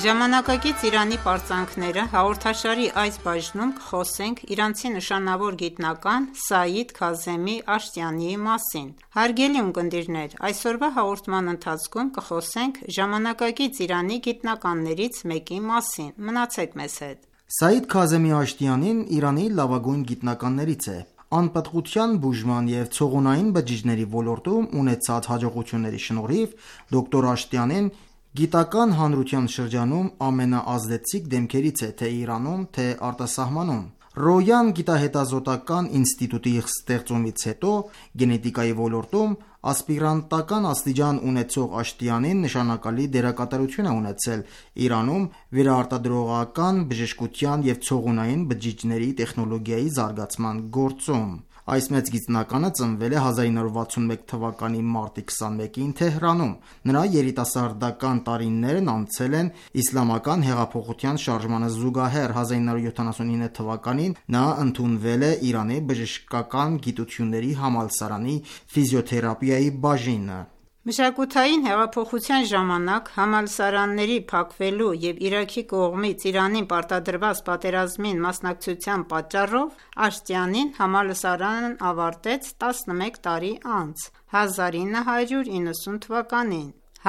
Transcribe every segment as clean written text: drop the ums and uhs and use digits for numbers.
Ժամանակակից Իրանի պարծանքները հաղորդաշարի այս բաժնում կխոսենք իրանցի նշանավոր գիտնական Սայիդ Քազեմի Աշտիանիի մասին։ Հարգելի ունկնդիրներ, այսօրվա հաղորդման ընթացքում կխոսենք ժամանակակից Իրանի գիտնականներից մեկի մասին։ Մնացեք մեզ հետ։ Սայիդ Քազեմի Աշտիանին Իրանի լավագույն գիտնականներից է։ Անպտղության բուժման և ցողունային բջիջների ոլորտում ունեցած հաջողությունների շնորհիվ դոկտոր Աշտիանին գիտական հանրության շրջանում ամենաազդեցիկ դեմքերից է թե Իրանում, թե արտասահմանում։ Ռոյան գիտահետազոտական ինստիտուտի ստեղծումից հետո գենետիկայի ոլորտում ասպիրանտական աստիճան ունեցող Աշտիանին նշանակալի դերակատարություն է ունեցել Իրանում վերարտադրողական բժշկության և ցողունային բջիջների տեխնոլոգիայի զարգացման գործում։ Այս մեծ գիտնականը ծնվել է 1961 թվականի մարտի 21-ին Թեհրանում։ Նրա երիտասարդական տարիներն անցել են իսլամական հեղափոխության շարժմանը զուգահեռ։ 1979 թվականին նա ընդունվել է Իրանի բժշկական գիտությունների համալսարանի ֆիզիոթերապիայի բաժինը։ Մշակութային հեղափոխության ժամանակ համալսարանների փակվելու և Իրաքի կողմից Իրանին պարտադրված պատերազմին մասնակցության պատճառով Աշտիանին համալսարանն ավարտեց 11 տարի անց՝ 1990 թվականին։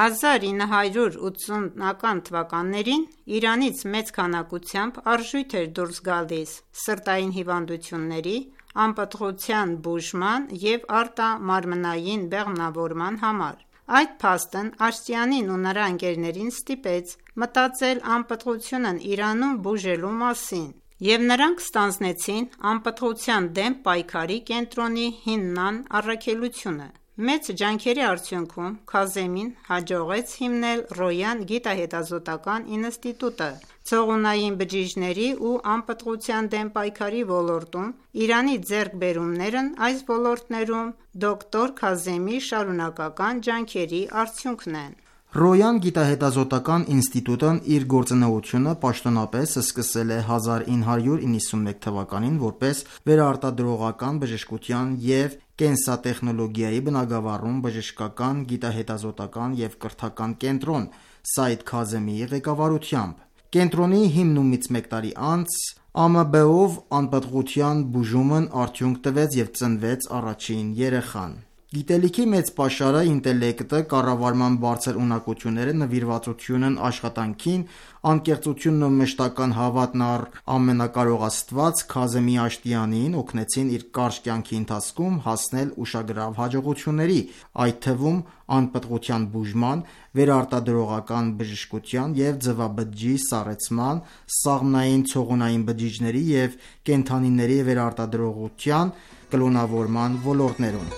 1980-ական թվականներին Իրանից մեծ քանակությամբ արժույթ էր դուրս գալիս սրտային հիվանդությունների, անպտղության բուժման և արտամարմնային բեղմնավորման համար։ Այդ փաստն Աշտիանին ու նրա ընկերներին ստիպեց մտածել անպտղությունն Իրանում բուժելու մասին, և նրանք ստանձնեցին Անպտղության դեմ պայքարի կենտրոնի հիմնման առաքելությունը։ Մեծ ջանքերի արդյունքում Քազեմին հաջողեց հիմնել Ռոյան գիտահետազոտական ինստիտուտը։ Ցողունային բջիջների ու անպտղության դեմ պայքարի ոլորտում Իրանի ձեռքբերումներն այս ոլորտներում դոկտոր Քազեմի շարունակական ջանքերի արդյունքն են։ Ռոյան գիտահետազոտական ինստիտուտն իր գործունեությունը պաշտոնապես սկսել է 1991 թվականին որպես վերարտադրողական բժշկության և կենսատեխնոլոգիայի բնագավառում բժշկական, գիտահետազոտական և կրթական կենտրոն Սայիդ Քազեմիի ղեկավարությամբ։ Կենտրոնի հիմնումից մեկ տարի անց ԱՄԲ-ով անպտղության բուժումն արդյունք տվեց և ծնվեց առաջին երեխան։ Գիտելիքի մեծ պաշարը, ինտելեկտը, կառավարման բարձր ունակությունները, նվիրվածությունն աշխատանքին, անկեղծությունն ու մշտական հավատն առ Ամենակարող Աստված Քազեմի Աշտիանիին օգնեցին իր կարճ կյանքի ընթացքում հասնել ուշագրավ հաջողությունների, այդ թվում անպտղության բուժման, վերարտադրողական բժշկության և ձվաբջիջի սառեցման, սաղմնային ցողունային բջիջների և կենդանիների վերարտադրողության, կլոնավորման ոլորտներում։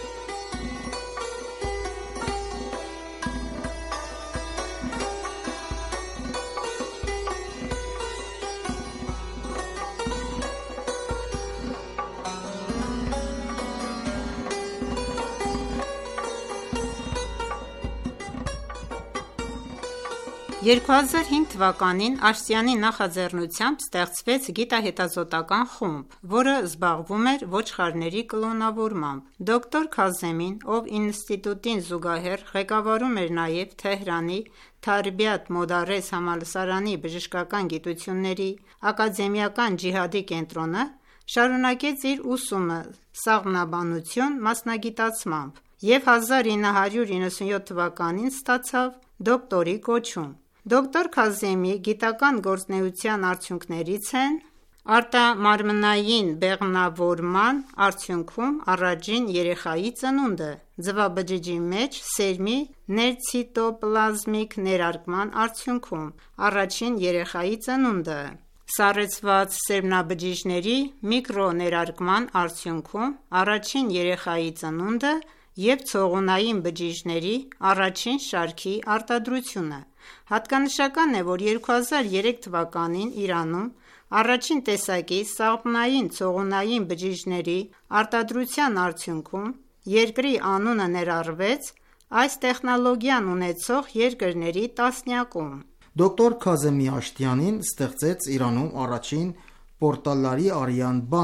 «2005 թվականին Աշտիանի նախաձեռնությամբ ստեղծվեց գիտահետազոտական խումբ, որը զբաղվում էր ոչխարների կլոնավորմամբ։ Դոկտոր Քազեմին, ով ինստիտուտին զուգահեռ ղեկավարում էր նաև Թեհրանի Թարբիաթ Մոդարես համալսարանի բժշկական գիտությունների ակադեմիական ջիհադի կենտրոնը, շարունակեց իր ուսումը սաղմնաբանություն մասնագիտացմամբ և 1997 թվականին ստացավ դոկտորի կոչում։ Դոկտոր Քազեմի գիտական գործունեության արդյունքներից են արտամարմնային բեղմնավորման արդյունքում առաջին երեխայի ծնունդը, ձվաբջիջի մեջ սերմի ներցիտոպլազմիկ ներարկման արդյունքում առաջին երեխայի ծնունդը, սառեցված սերմնաբջիջների միկրոներարկման արդյունքում առաջին երեխայի ծնունդը և ցողունային բջիջների առաջին շարքի արտադրությունը։ Հատկանշական է, որ 2003 թվականին Իրանում առաջին տեսակի սաղմնային ցողունային բջիջների արտադրության արդյունքում երկրի անունը ներառվեց այս տեխնոլոգիան ունեցող երկրների տասնյակում։ Դոկտոր Քազեմի Աշտիանին ստեղծեց Իրանում առաջին պորտալարի արյան բանկը։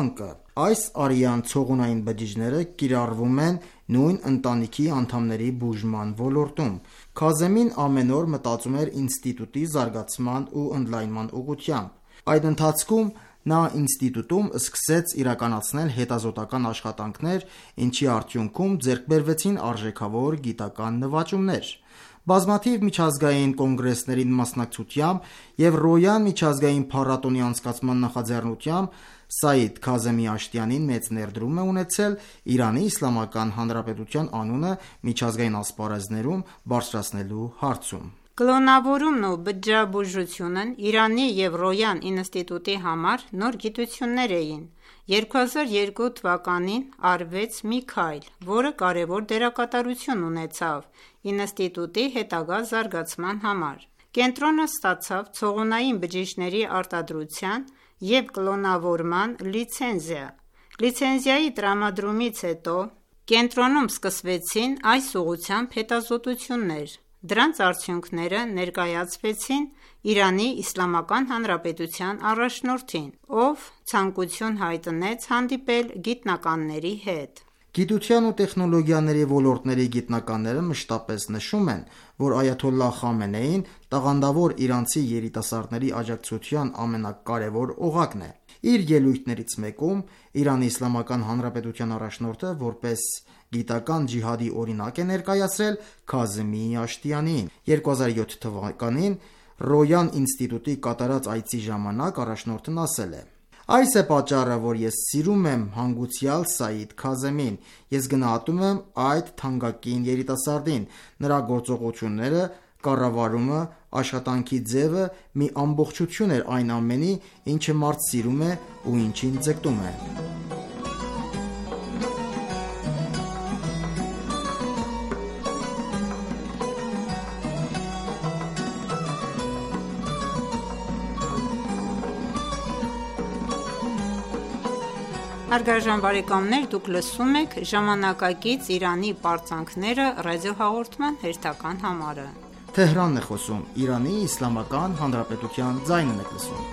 Այս արյան ցողունային բջիջները կիրառվում են նույն ընտանիքի անդամների բուժման ոլորտում։ Քազեմին ամեն օր մտածում էր ինստիտուտի զարգացման ու ընդլայնման ուղղությամբ։ Այդ ընթացքում նա ինստիտուտում սկսեց իրականացնել հետազոտական աշխատանքներ, ինչի արդյունքում ձեռք բերվեցին արժեքավոր գիտական նվաճումներ։ Բազմաթիվ միջազգային կոնգրեսներին մասնակցությամբ և Ռոյան միջազգային փառատոնի անցկացման նախաձեռնությամբ Սաիդ Քազեմի Աշտյանին մեծ ներդրում է ունեցել Իրանի Իսլամական Հանրապետության անունը միջազգային ասպարեզներում բարձրացնելու հարցում։ Կլոնավորումն ու բջջաբուժությունն Իրանի և Ռոյան ինստիտուտի համար նոր գիտություններ էին։ 2002 թվականին արվեց մի քայլ, որը կարևոր դերակատարություն ունեցավ ինստիտուտի հետագա զարգացման համար։ Կենտրոնը ստացավ ցողունային բջիջների արտադրության և կլոնավորման լիցենզիա։ Լիցենզիայի տրամադրումից հետո կենտրոնում սկսվեցին այս ուղղությամբ հետազոտություններ։ Դրանց արդյունքները ներկայացվեցին Իրանի Իսլամական Հանրապետության առաջնորդին, ով ցանկություն հայտնեց հանդիպել գիտնականների հետ։ Գիտության ու տեխնոլոգիաների ոլորտների գիտնականները մշտապես նշում են, որ այաթոլլահ Խամենեին տաղանդավոր իրանցի երիտասարդների աջակցության ամենակարևոր օղակն է։ Իր ելույթներից մեկում Իրանի Իսլամական Հանրապետության առաջնորդը որպես գիտական ջիհադի օրինակ է ներկայացրել Քազեմի Աշտյանին։ 2007 թվականին Ռոյան ինստիտուտի կատարած այցի ժամանակ առաջնորդն ասել է. «Այս է պատճառը, որ ես սիրում եմ հանգուցյալ Սաիդ Քազեմին։ Ես գնահատում եմ այդ թանկագին երիտասարդին, նրա գործողությունները, կառավարումը, աշխատանքի ձևը մի ամբողջություն էր այն ամենի, ինչը մարդ սիրում է ու ինչին ձգտում է»։ Հարգարժան բարեկամներ, դուք լսում եք ժամանակակից Իրանի պարծանքները ռադիոհաղորդման հերթական համարը։ Թեհրանն է խոսում, Իրանի Իսլամական Հանրապետության ձայնն եք լսում։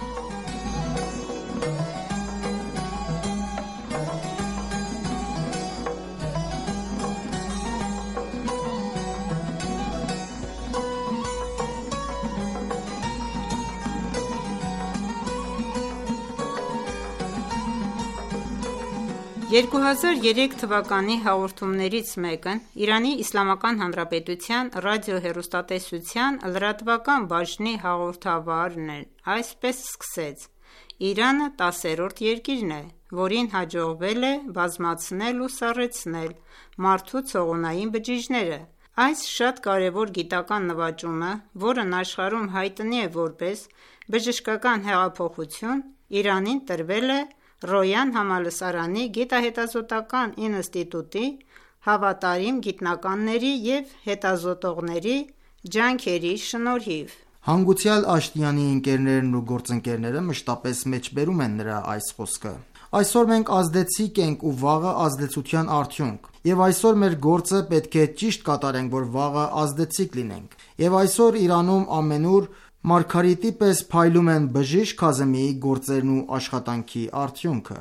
«2003 թվականի հաղորդումներից մեկն Իրանի Իսլամական Հանրապետության ռադիոհեռուստատեսության լրատվական բաժնի հաղորդավարն այսպես սկսեց. «Իրանը 10-րդ երկիրն է, որին հաջողվել է բազմացնել ու սառեցնել մարդու ցողունային բջիջները։ Այս շատ կարևոր գիտական նվաճումը, որն աշխարհում հայտնի է որպես բժշկական հեղափոխություն, Իրանին տրվել է Ռոյան համալսարանի գիտահետազոտական ինստիտուտի հավատարիմ գիտնականների և հետազոտողների ջանքերի շնորհիվ»։ Հանգուցյալ Աշտյանի ընկերներն ու գործընկերները մշտապես մեջբերում են նրա այս խոսքը։ «Այսօր մենք ազդեցիկ ենք ու վաղը ազդեցության արդյունք։ Եվ այսօր մեր գործը պետք է ճիշտ կատարենք, որ վաղը ազդեցիկ լինենք։ Եվ այսօր Իրանում ամենուր մարգարիտի պես փայլում են բժիշկ Քազեմիի գործերն ու աշխատանքի արդյունքը»։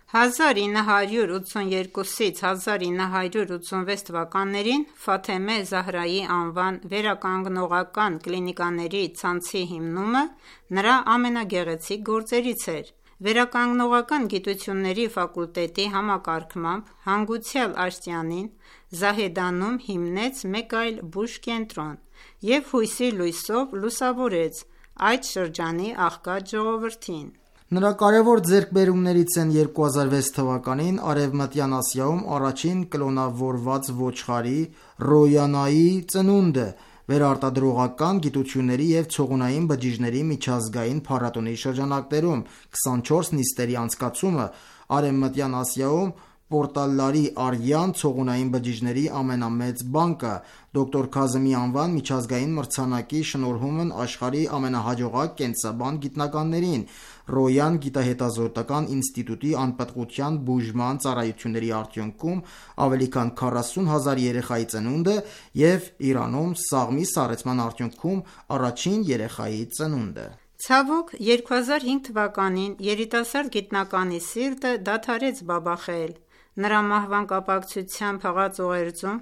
1982-ից 1986 թվականներին Ֆաթեմե Զահրայի անվան վերականգնողական կլինիկաների ցանցի հիմնումը նրա ամենագեղեցիկ գործերից էր։ Վերականգնողական գիտությունների ֆակուլտետի համակարգմամբ հանգուցյալ Աշտյանին Զահեդանում հիմնեց մեկ այլ բուժկենտրոն և հույսի լույսով լուսավորեց այդ շրջանի աղքատ ժողովրդին։ Նրա կարևոր ձեռքբերումներից են 2006 թվականին Արևմտյան Ասիայում առաջին կլոնավորված ոչխարի՝ Ռոյանայի ծնունդը, վերարտադրողական գիտությունների և ցողունային բջիջների միջազգային փառատոնի շրջանակներում 24 նիստերի անցկացումը, Արևմտյան Ասիայում պորտալների արյան ցողունային բջիջների ամենամեծ բանկը, դոկտոր Քազեմի անվան միջազգային մրցանակի շնորհումն աշխարհի ամենահաջողակ կենսաբան գիտնականներին, Ռոյան գիտահետազոտական ինստիտուտի անպտղության բուժման ծառայությունների արդյունքում ավելի քան 40,000 երեխայի ծնունդը և Իրանում սաղմի սառեցման արդյունքում առաջին երեխայի ծնունդը։ Ցավոք, 2005 թվականին երիտասարդ գիտնականի սիրտը դադարեց բաբախել: Նրա մահվան կապակցությամբ հղած ուղերձում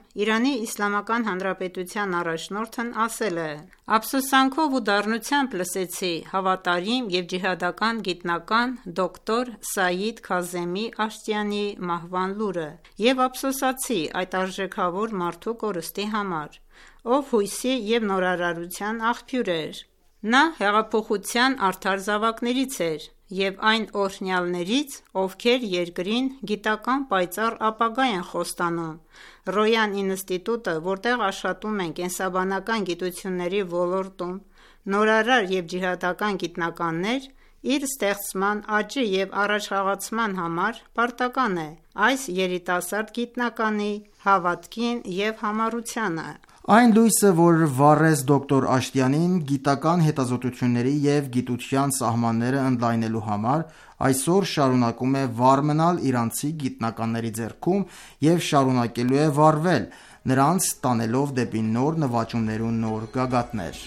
ԻԻՀ առաջնորդն ասել է. «Ափսոսանքով ու դառնությամբ լսեցի հավատարիմ և ջիհադական գիտնական դոկտոր Սայիդ Քազեմի Աշտիանիի մահվան լուրը և ափսոսացի այդ արժեքավոր մարդու կորստի համար, ով հույսի և նորարարության աղբյուր էր: Նա հեղափոխության արդար զավակներից էր և այն օրհնյալներից, ովքեր երկրին գիտական պայծառ ապագա են խոստանում: Ռոյան ինստիտուտը, որտեղ աշխատում են կենսաբանական գիտությունների ոլորտում նորարար և ջիհադական գիտնականներ, իր ստեղծման աճի և առաջխաղացման համար պարտական է այս երիտասարդ գիտնականի հավատքին և համառությանը»: Այն լույսը, որ վառեց դոկտոր Աշտիանին գիտական հետազոտությունների և գիտության սահմանները ընդլայնելու համար, այսօր շարունակում է վառ մնալ իրանցի գիտնականների ձեռքում և շարունակելու է վառվել, նրանց տանելով դեպի նոր նվաճումներ ու նոր գագաթներ: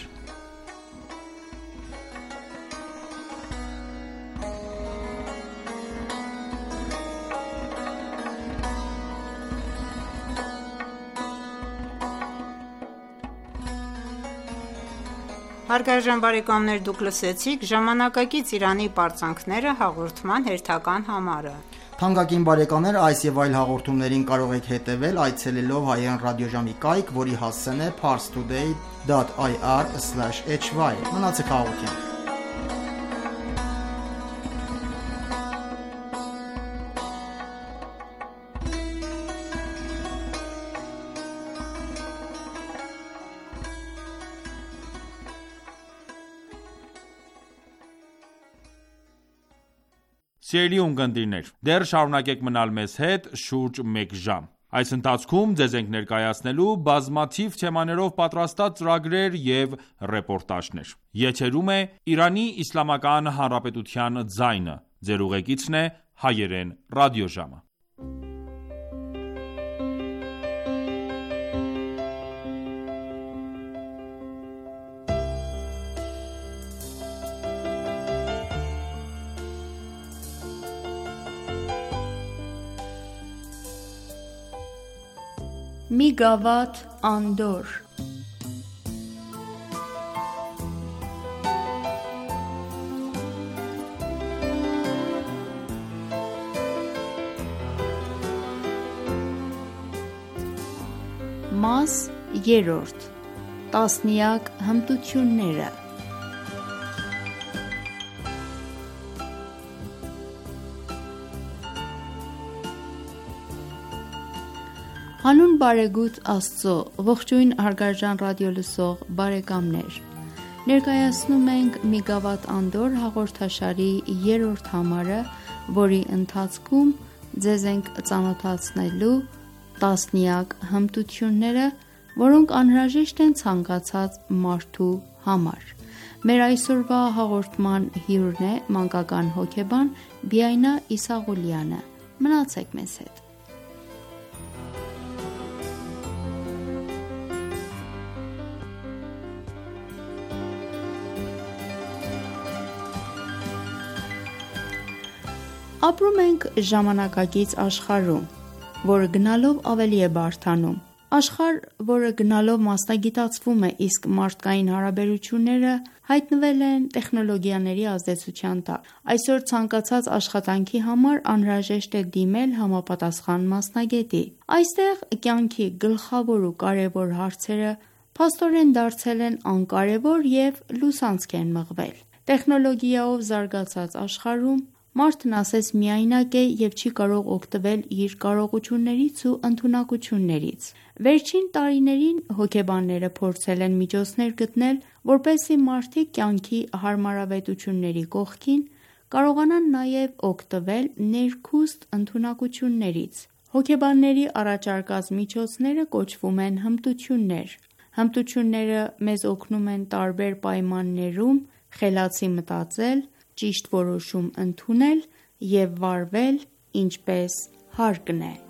«Ժամանակակից Իրանի պարծանքները» հաղորդման հերթական համարը: Թանկագին բարեկամներ, այս և այլ հաղորդումներին կարող եք հետևել այցելելով հայրեն ռադիոժամի կայք, որի հասցեն է parstoday.ir/hy: Մնացեք խաղաղությամբ: Սիրելի ունկնդիրներ, դեռ շարունակեք մնալ մեզ հետ շուրջ մեկ ժամ: Այս ընթացքում ձեզ ենք ներկայացնելու բազմաթիվ թեմաներով պատրաստած ծրագրեր և ռեպորտաժներ: Եթերում է «Իրանի Իսլամական Հանրապետության ձայնը», Ձեր ուղեկիցն է հայրեն ռադիոժամը: Մի գավաթ անդորր Մաս երրորդ. Տասնյակ հմտությունները Հանուն բարեգութ Աստծո, ողջույն հարգարժան ռադիոլսող բարեկամներ: Ներկայացնում ենք «Մի գավաթ անդորր» հաղորդաշարի երրորդ համարը, որի ընթացքում ձեզ ենք ծանոթացնելու տասնյակ հմտությունները, որոնք անհրաժեշտ են ցանկացած մարդու համար: Մեր այսօրվա հաղորդման հյուրն է մանկական հոգեբան Բիայնա Իսաղոլյանը: Մնացեք մեզ հետ: Ապրում ենք ժամանակակից աշխարհում, որը գնալով ավելի է բարդանում: Աշխարհ, որը գնալով մասնագիտացվում է, իսկ մարդկային հարաբերությունները հայտնվել են տեխնոլոգիաների ազդեցության տակ: Այսօր ցանկացած աշխատանքի համար անհրաժեշտ է դիմել համապատասխան մասնագետի: Այստեղ կյանքի գլխավոր ու կարևոր հարցերը փաստորեն դարձել են անկարևոր և լուսանցք են մղվել: Տեխնոլոգիայով զարգացած աշխարհում մարդն ասես միայնակ է և չի կարող օգտվել իր կարողություններից ու ընդունակություններից: Վերջին տարիներին հոգեբանները փորձել են միջոցներ գտնել, որպեսզի մարդիկ կյանքի հարմարավետությունների կողքին կարողանան նաև օգտվել ներքուստ ընդունակություններից: Հոգեբանների առաջարկած միջոցները կոչվում են հմտություններ: Հմտությունները մեզ օգնում են տարբեր պայմաններում խելացի մտածել, ճիշտ որոշում ընդունել և վարվել ինչպես հարկն է: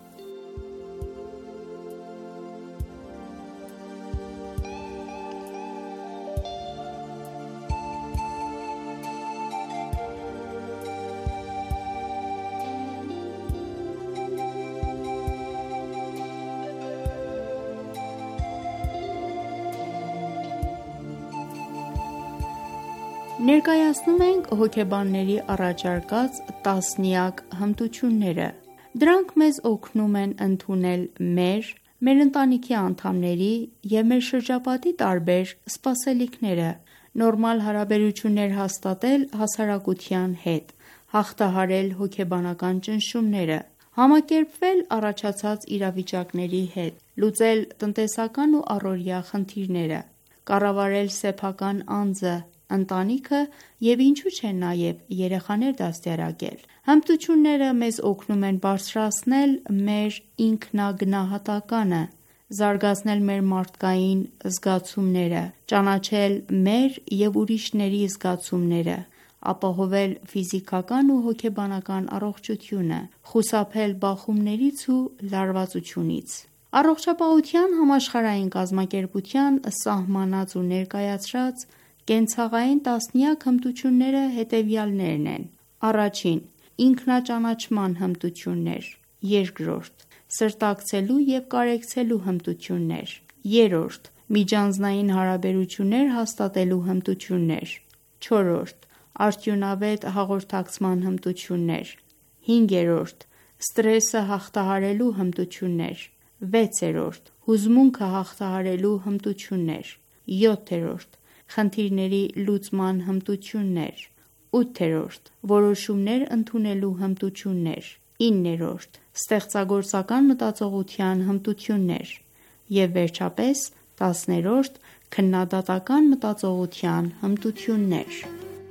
Ներկայացնում ենք հոգեբանների առաջարկած տասնյակ հմտությունները։ Դրանք մեզ օգնում են ընդունել մեր ընտանիքի անդամների և մեր շրջապատի տարբեր սպասելիքները, նորմալ հարաբերություններ հաստատել հասարակության հետ, հաղթահարել հոգեբանական ճնշումները, համակերպվել առաջացած իրավիճակների հետ, լուծել տնտեսական ու առօրյա խնդիրները, կառավարել սեփական անձը, ընտանիքը և ինչու չէ նաև երեխաներ դաստիարակել։ Հմտությունները մեզ օգնում են բարձրացնել մեր ինքնագնահատականը, զարգացնել մեր մարդկային զգացումները, ճանաչել մեր և ուրիշների զգացումները, ապահովել ֆիզիկական ու հոգեբանական առողջությունը, խուսափել բախումներից ու լարվածությունից։ Առողջապահության համաշխարհային կազմակերպության սահմանած ու ներկայացրած կենցաղային տասնյակ հմտությունները հետևյալներն են. Առաջին՝ ինքնաճանաչման հմտություններ։ Երկրորդ՝ սրտակցելու և կարեկցելու հմտություններ։ Երրորդ՝ միջանձնային հարաբերություններ հաստատելու հմտություններ։ Չորրորդ՝ արդյունավետ հաղորդակցման հմտություններ։ Հինգերորդ՝ ստրեսը հաղթահարելու հմտություններ։ Վեցերորդ՝ հուզմունքը հաղթահարելու հմտություններ։ Յոթերորդ՝ խնդիրների լուծման հմտություններ։ Ութերորդ՝ որոշումներ ընդունելու հմտություններ։ Իններորդ՝ ստեղծագործական մտածողության հմտություններ։ Եվ վերջապես 10-րդ՝ քննադատական մտածողության հմտություններ։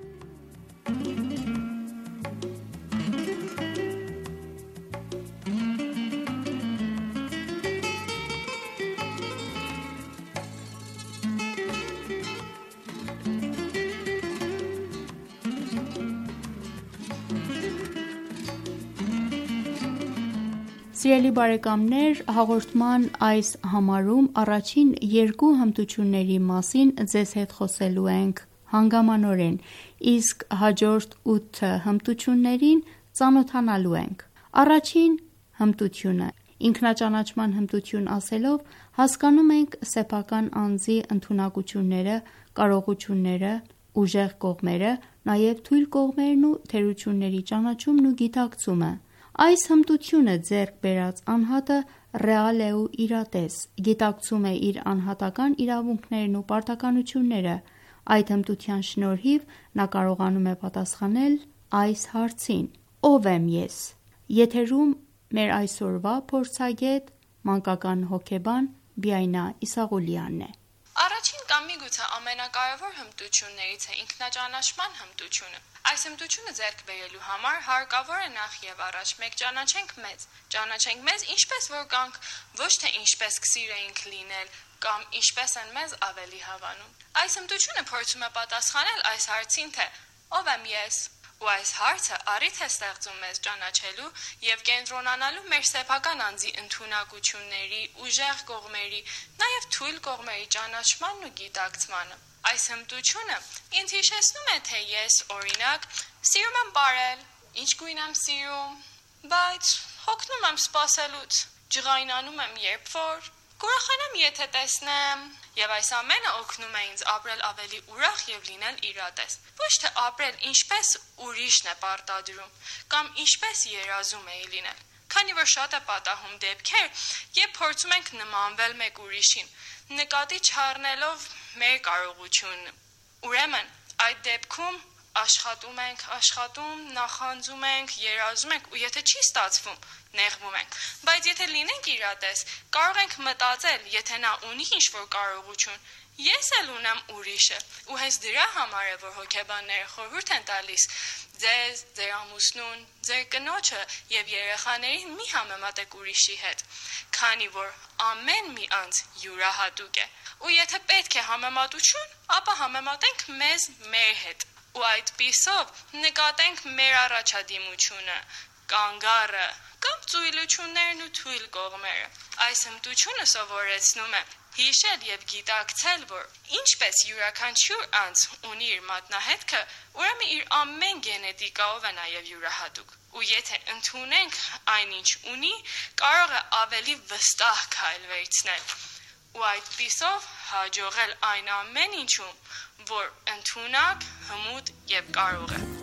Սիրելի բարեկամներ, հաղորդման այս համարում առաջին երկու հմտությունների մասին ձեզ հետ խոսելու ենք հանգամանորեն, իսկ հաջորդ 8 հմտություններին ծանոթանալու ենք։ Առաջին հմտությունը՝ ինքնաճանաչման հմտություն ասելով հասկանում ենք սեփական անձի ընդունակությունները, կարողությունները, ուժեղ կողմերը, նաև թույլ կողմերն ու թերությունների ճանաչումն ու գիտակցումը։ Այս հմտությունը ձեռք բերած անհատը ռեալ է ու իրատես, գիտակցում է իր անհատական իրավունքներն ու պարտականությունները։ Այդ հմտության շնորհիվ նա կարողանում է պատասխանել այս հարցին. ով եմ ես։ Եթերում մեր այսօրվա փորձագետ, մանկական հոգեբան Բիայնա Իսաղոլյանն է։ Առաջին կամ միգուցե ամենակարևոր հմտություններից է ինքնաճանաչման հմտությունը։ Այս հմտությունը ձեռք բերելու համար հարկավոր է նախ եւ առաջ մեկ ճանաչենք մեզ ինչպես որ կանք, ոչ թե ինչպես կսիրեինք լինել կամ ինչպես են մեզ ավելի հավանում։ Այս հմտությունը փորձում է պատասխանել այս հարցին, թե ով եմ ես։ Ու այս հարցը առիթ է ստեղծում մեզ ճանաչելու և կենտրոնանալու մեր սեփական անձի ընդունակությունների, ուժեղ կողմերի, նաև թույլ կողմերի ճանաչմանն ու գիտակցմանը։ Այս հմտությունը ինձ հիշեցնում է, թե ես, օրինակ, սիրում եմ պարել, ինչ գույն եմ սիրում, բայց հոգնում եմ սպասելուց, ջղայնանում եմ երբ որ, կուրախանամ եթե տեսնեմ, և այս ամենը օգնում է ինձ ապրել ավելի ուրախ և լինել իրատես, ոչ թե ապրել ինչպես ուրիշն է պարտադրում, կամ ինչպես երազում էի լինել, քանի որ շատ է պատահում դեպքեր, երբ փորձում ենք նմանվել մեկ ուրիշին, նկատի չառնելով մեր կարողությունը, ուրեմն այդ դեպքում աշխատում, նախանձում ենք, երազում ենք ու եթե չի ստացվում, նեղվում ենք, բայց եթե լինենք իրատես, կարող ենք մտածել, եթե նա ունի ինչ-որ կարողություն, ես էլ ունեմ ուրիշը, ու հենց դրա համար է, որ հոգեբանները խորհուրդ են տալիս ձեզ, ձեր ամուսնուն, ձեր կնոջը և երեխաներին մի համեմատեք ուրիշի հետ, քանի որ ամեն մի անձ յուրահատուկ է, ու եթե պետք է համեմատություն, ապա համեմատենք մեզ մեր հետ, ու այդպիսով նկատենք մեր առաջադիմությունը, կանգառը կամ ծույլություններն ու թույլ կողմերը։ Այս հմտությունը սովորեցնում է հիշել և գիտակցել, որ ինչպես յուրաքանչյուր անձ ունի իր մատնահետքը, ուրեմն իր ամեն գենետիկայով է նաև յուրահատուկ։ Ու եթե ընդունենք այնինչ ունի, կարող է ավելի վստահ քայլ վերցնել։ ու այդպիսով հաջողել այն ամեն ինչում, որ ընդունակ, հմուտ եւ կարող է։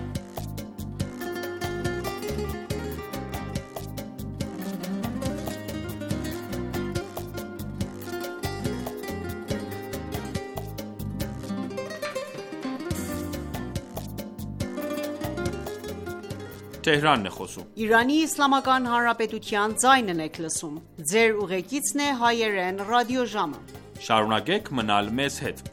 Թեհրանն է խոսում։ Իրանի Իսլամական Հանրապետության ձայնն եք լսում։ Ձեր ուղեկիցն է հայերեն ռադիոժամը։ Շարունակեք մնալ մեզ հետ։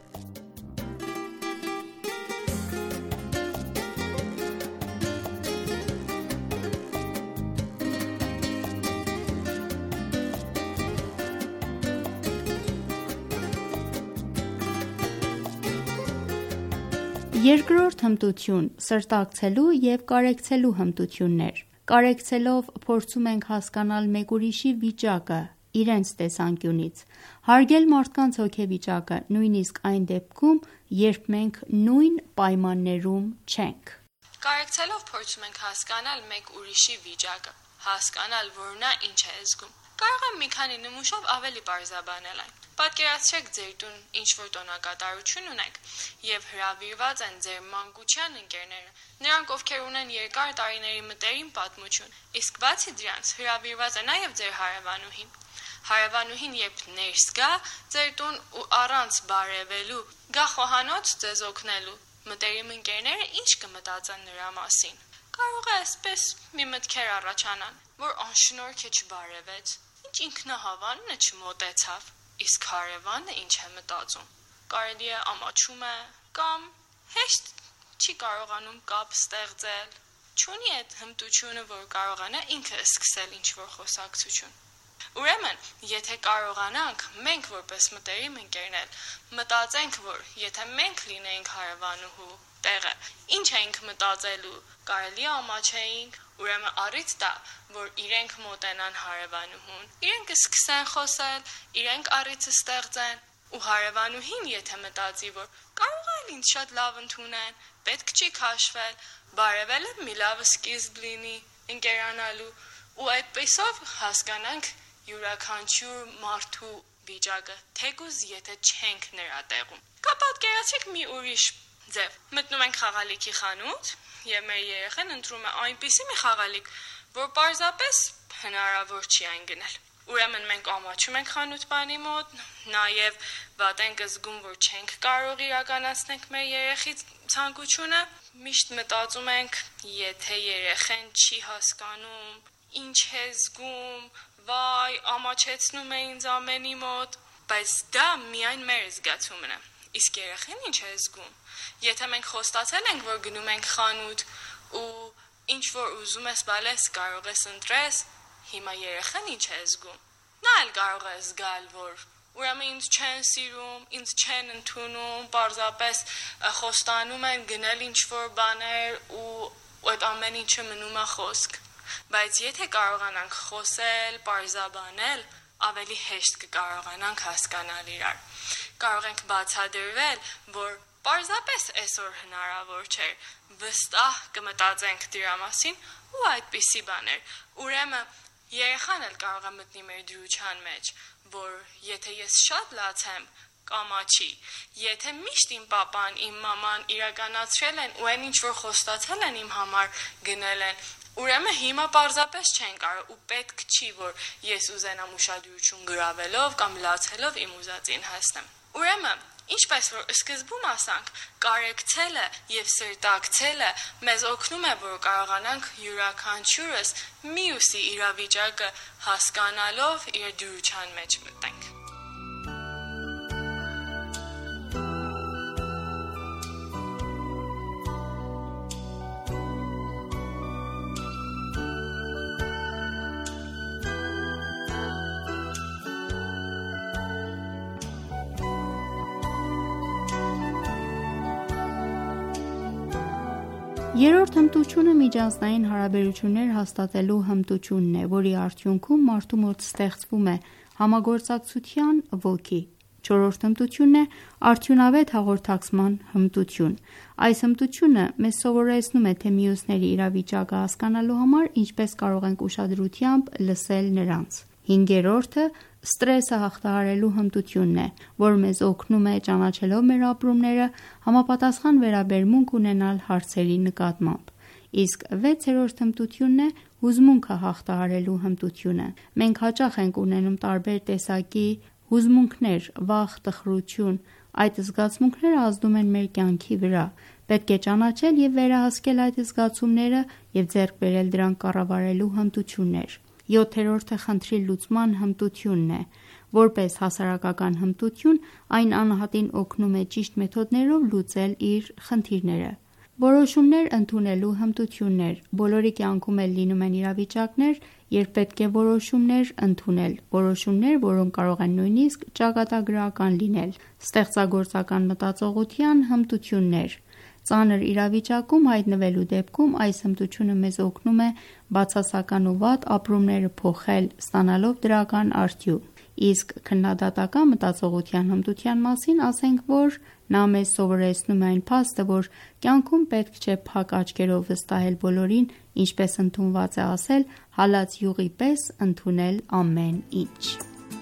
Երկրորդ հմտություն՝ սրտակցելու և կարեկցելու հմտություններ։ Կարեկցելով փորձում ենք հասկանալ մեկ ուրիշի վիճակը իրենց տեսանկյունից, հարգել մարդկանց հոգեվիճակը, նույնիսկ այն դեպքում, երբ մենք նույն պայմաններում չենք։ Կարեկցելով փորձում ենք հասկանալ մեկ ուրիշի վիճակը, հասկանալ, որ նա ինչ է զգում։ Կարող եմ մի քանի նմուշով ավելի պարզաբանել այն։ Պատկերացրեք ձեր տուն ինչ-որ տոնակատարություն ունեք եւ հրավիրված են ձեր մանկության ընկերները, նրանք ովքեր ունեն երկար տարիների մտերիմ պատմություն, իսկ բացի դրանից հրավիրված է նաեւ ձեր հարևանուհին։ Հարևանուհին երբ ներս գա ձեր տուն ու առանց բարևելու, գա խոհանոց ձեզ օգնելու, մտերիմ ընկերները ինչ կմտածեն նրա մասին։ Կարող է այսպես մի մտքեր առաջանան, որ անշնորհք է չբարևեց, ինչ ինքնահավանն է չմոտեցավ, իսկ հարևանը ինչ է մտածում։ Կարելի է ամաչում է կամ հեշտ չի կարողանում կապ ստեղծել, չունի այդ հմտությունը, որ կարողանա ինքը սկսել ինչ-որ խոսակցություն։ Ուրեմն, եթե կարողանանք մենք որպես մտերիմ ընկերներ մտածենք, որ եթե մենք լինեինք հարևանուհու տեղը, ինչ էինք մտածելու, կարելի է ամաչեինք, ուրեմն առիթ դա, որ իրենք մոտենան հարևանուհուն, իրենք սկսեն խոսել, իրենք առիթը ստեղծեն, ու հարևանուհին եթե մտածի, որ կարող է ինձ շատ լավ ընդունեն, պետք չի քաշվել, բարևելը մի լավ սկիզբ լինի ընկերանալու, ու այդպիսով հասկանանք յուրաքանչյուր մարդու վիճակը, թեկուզ եթե չենք նրա տեղում։ Կա պատկերացրեք մի ուրիշ ձև։ Մտնում ենք խաղալիքի խանութ եւ մեր երեխան ընտրում է այնպիսի մի խաղալիք, որ պարզապես հնարավոր չի այն գնել։ Ուրեմն մենք ամաչում ենք խանութպանի մոտ, նաեւ վատ ենք զգում, որ չենք կարող իրականացնել մեր երեխի ցանկությունը, միշտ մտածում ենք, եթե երեխան չի հասկանում, ինչ է զգում, վայ, ամաչեցնում է ինձ ամենի մոտ, բայց դա միայն մեր զգացումն է։ Իսկ երեխան ինչ է զգում։ Եթե մենք խոստացել ենք, որ գնում ենք խանութ ու ինչ որ ուզում ես բալես, կարող ես ընտրես, հիմա երեխան ինչ է զգում։ Նա էլ կարող է զգալ, որ ուրեմն ինձ չեն սիրում, ինձ չեն ընդունում, պարզապես խոստանում են գնել ինչ որ բաներ ու այդ ամեն ինչը մնում է խոսք։ Բայց եթե կարողանանք խոսել, պարզաբանել, ավելի հեշտ կկարողանանք հասկանալ իրար։ Կարող ենք բացատրվել, որ պարզապես այսօր հնարավոր չէ, վստահ կմտածենք դրա մասին ու այդպիսի բաներ։ Ուրեմն երեխան էլ կարող է մտնի մեր դրության մեջ, որ եթե ես շատ լաց եմ, կամաչի, եթե միշտ իմ պապան, իմ մաման իրականացրել են ու այն ինչ որ խոստացել են իմ համար գնել են, ուրեմն հիմա պարզապես չեն կարող ու պետք չի, որ ես ուզենամ ուշադրություն գրավելով կամ լացելով իմ ուզածին հասնեմ։ Ուրեմն, ինչպես որ սկզբում ասանք, կարեկցելը եւ սրտակցելը մեզ օգնում է, որ կարողանանք յուրաքանչյուրս մյուսի իրավիճակը հասկանալով իր դրության մեջ մտնենք։ Երրորդ հմտությունը միջանձնային հարաբերություններ հաստատելու հմտությունն է, որի արդյունքում մարդու մոտ ստեղծվում է համագործակցության ոգի։ Չորրորդ հմտությունն է արդյունավետ հաղորդակցման հմտություն։ Այս հմտությունը մեզ սովորեցնում է, թե մյուսների իրավիճակը հասկանալու համար ինչպես կարող ենք ուշադրությամբ լսել նրանց։ 5-րդը ստրեսը հաղթահարելու հմտությունն է, որ մեզ օգնում է ճանաչելով մեր ապրումները համապատասխան վերաբերմունք ունենալ հարցերի նկատմամբ։ Իսկ 6-րդ հմտությունն է հուզմունքը հաղթահարելու հմտությունը։ Մենք հաճախ ենք ունենում տարբեր տեսակի հուզմունքներ, վախ, տխրություն։ Այդ զգացմունքները ազդում են մեր կյանքի վրա։ Պետք է ճանաչել և վերահսկել այդ զգացումները և ձեռք բերել դրանք կառավարելու հմտություններ։ 7-րդը խնդրի լուծման հմտությունն է։ Որպես հասարակական հմտություն, այն անհատին օգնում է ճիշտ մեթոդներով լուծել իր խնդիրները։ Որոշումներ ընդունելու հմտություններ։ Բոլորի կյանքում էլ լինում են իրավիճակներ, երբ պետք է որոշումներ ընդունել, որոշումներ, որոնք կարող են նույնիսկ ճակատագրական լինել։ Ստեղծագործական մտածողության հմտություններ։ Ծանր իրավիճակում հայտնվելու դեպքում այս հմտությունը մեզ օգնում է բացասական ու վատ ապրումները փոխել, ստանալով դրական արդյունք։ Իսկ քննադատական մտածողության հմտության մասին ասենք, որ նա մեզ սովորեցնում է այն փաստը, որ կյանքում պետք չէ փակ աչքերով վստահել բոլորին, ինչպես ընդունված է ասել, հալած յուղի պես ընդունել ամեն ինչ։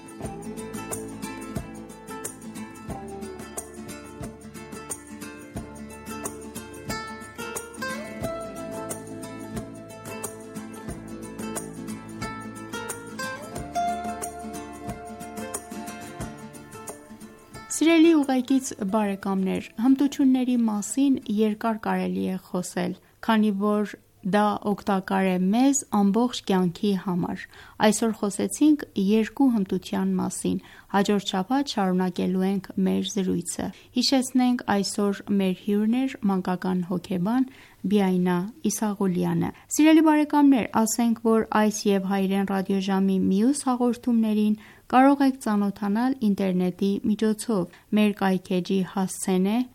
Սիրելի ուղեկից բարեկամներ, հմտությունների մասին երկար կարելի է խոսել, քանի որ դա օգտակար է մեզ ամբողջ կյանքի համար։ Այսօր խոսեցինք 2 հմտության մասին, հաջորդ շաբաթ շարունակելու ենք մեր զրույցը։ Հիշեցնենք այսօր մեր հյուրն էր մանկական հոգեբան Բիայնա Իսաղոլյանը։ Սիրելի բարեկամներ, ասենք, որ այս և Հայերեն ռադիոժամի մյուս հաղորդումներին կարող եք ծանոթանալ ինտերնետի միջոցով։ Մեր կայքէջի հասցեն է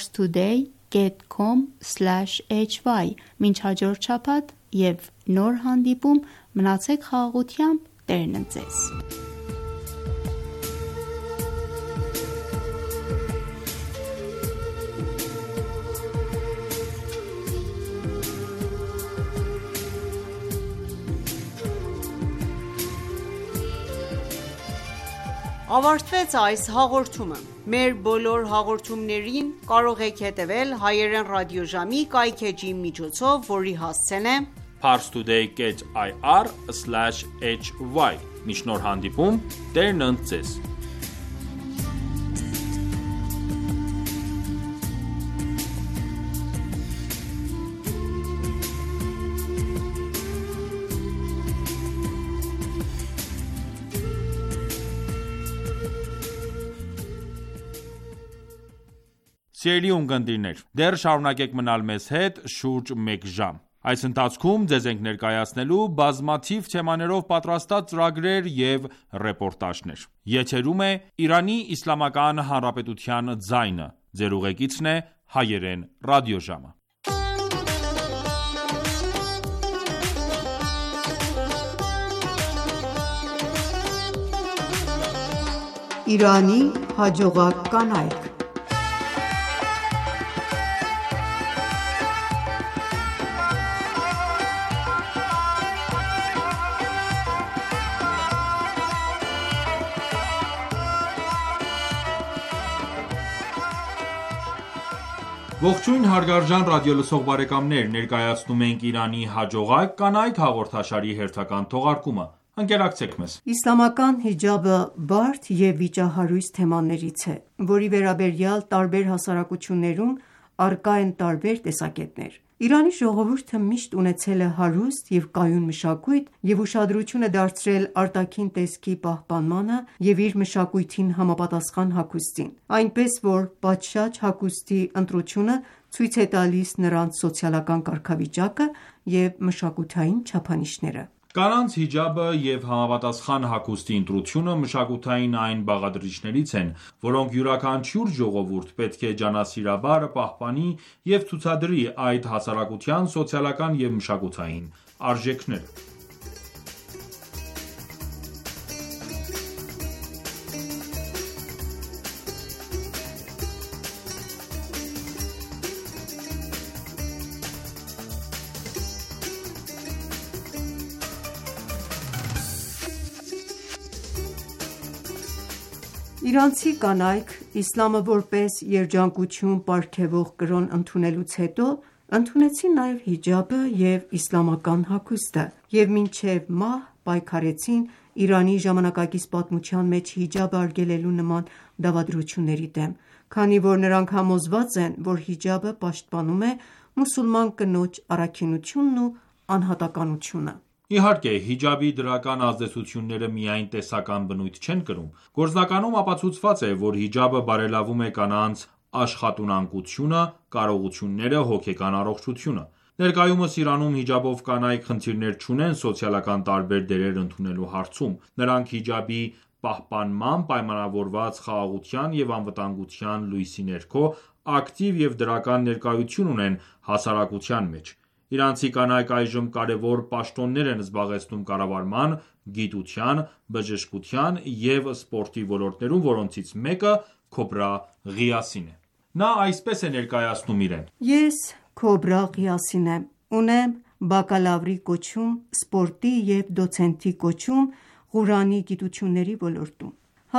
parstoday.com/hy։ Մինչ հաջորդ շաբաթ և նոր հանդիպում, մնացեք խաղաղությամբ, Տերն ընդ ձեզ։ Ավարտվեց այս հաղորդումը։ Մեր բոլոր հաղորդումներին կարող եք հետևել Հայերեն ռադիոժամի կայքէջի միջոցով, որի հասցեն է parstoday.ir/hy։ Մինչ նոր հանդիպում, Տերն ընդ ձեզ։ Սիրելի ունկնդիրներ, դեռ շարունակեք մնալ մեզ հետ շուրջ 1 ժամ։ Այս ընթացքում ձեզ ենք ներկայացնելու բազմաթիվ թեմաներով պատրաստած ծրագրեր և ռեպորտաժներ։ Եթերում է Իրանի Իսլամական Հանրապետության ձայնը։ Ձեր ուղեկիցն է Հայերեն ռադիոժամը։ Իրանի հաջողակ կանայք։ Ողջույն հարգարժան ռադիոլսող բարեկամներ, ներկայացնում ենք Իրանի հաջողակ կանայք հաղորդաշարի հերթական թողարկումը։ Ընկերակցեք մեզ։ Իսլամական հիջաբը բարդ և վիճահարույց թեմաներից է, որի վերաբերյալ տարբեր հասարակություններում առկա են տարբեր տեսակետներ։ Իրանի ժողովուրդը միշտ ունեցել է հարուստ և կայուն մշակույթ և ուշադրություն է դարձրել արտաքին տեսքի պահպանմանը և իր մշակույթին համապատասխան հագուստին, այնպես որ պատշաճ հագուստի ընտրությունը ցույց է տալիս նրանց սոցիալական կարգավիճակը և մշակութային չափանիշները։ Կանանց հիջաբը և համապատասխան հագուստի ընտրությունը մշակութային այն բաղադրիչներից են, որոնք յուրաքանչյուր ժողովուրդ պետք է ջանասիրաբար պահպանի և ցուցադրի այդ հասարակության սոցիալական և մշակութային արժեքները։ Իրանցի կանայք իսլամը որպես երջանկություն պարգևող կրոն ընդունելուց հետո ընդունեցին նաև հիջաբը և իսլամական հագուստը և մինչև մահ պայքարեցին Իրանի ժամանակակից պատմության մեջ հիջաբը արգելելու նման դավադրությունների դեմ, քանի որ նրանք համոզված են, որ հիջաբը պաշտպանում է մուսուլման կնոջ առաքինությունն ու անհատականությունը։ Իհարկե, հիջաբի դրական ազդեցությունները միայն տեսական բնույթ չեն կրում։ Գործնականում ապացուցված է, որ հիջաբը բարելավում է կանանց աշխատունակությունը, կարողությունները, հոգեկան առողջությունը։ Ներկայումս Իրանում հիջաբով կանայք խնդիրներ չունեն սոցիալական տարբեր դերեր ընդունելու հարցում։ Նրանք հիջաբի պահպանմամբ պայմանավորված խաղաղության և անվտանգության լույսի ներքո ակտիվ և դրական ներկայություն ունեն հասարակության մեջ։ Իրանցի կանայք այժմ կարևոր պաշտոններ են զբաղեցնում կառավարման, գիտության, բժշկության և սպորտի ոլորտներում, որոնցից մեկը Քոբրա Ղիասին է։ Նա այսպես է ներկայացնում իրեն. Ես Քոբրա Ղիասին եմ, ունեմ բակալավրի կոչում սպորտի և դոցենտի կոչում Ղուրանի գիտությունների ոլորտում։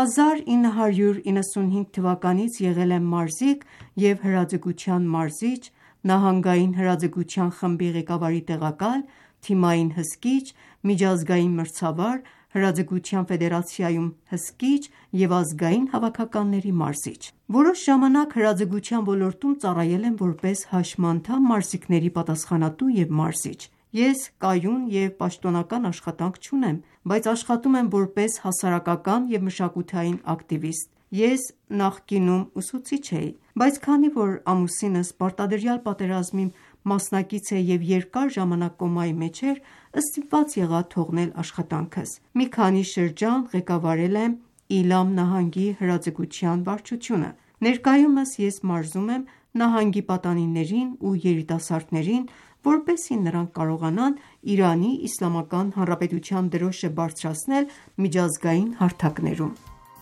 1995 թվականից եղել եմ մարզիկ և հրաձգության մարզիչ, նահանգային հրաձգության խմբի ղեկավարի տեղակալ, թիմային հսկիչ, միջազգային մրցավար, հրաձգության ֆեդերացիայում հսկիչ և ազգային հավաքականների մարզիչ։ Որոշ ժամանակ հրաձգության ոլորտում ծառայել եմ որպես հաշմանդամ մարզիկների պատասխանատու և մարզիչ։ Ես կայուն և պաշտոնական աշխատանք չունեմ, բայց աշխատում եմ որպես հասարակական և մշակութային ակտիվիստ։ Ես նախկինում ուսուցիչ էի, բայց քանի որ ամուսինս պարտադրյալ պատերազմի մասնակից է և երկար ժամանակ կոմայի մեջ էր, ստիպված եղա թողնել աշխատանքս։ Մի քանի շրջան ղեկավարել եմ Իլամ նահանգի հրաձգության վարչությունը։ Ներկայումս ես մարզում եմ նահանգի պատանիներին ու երիտասարդներին, որպեսզի նրանք կարողանան Իրանի Իսլամական Հանրապետության դրոշը բարձրացնել միջազգային հարթակներում։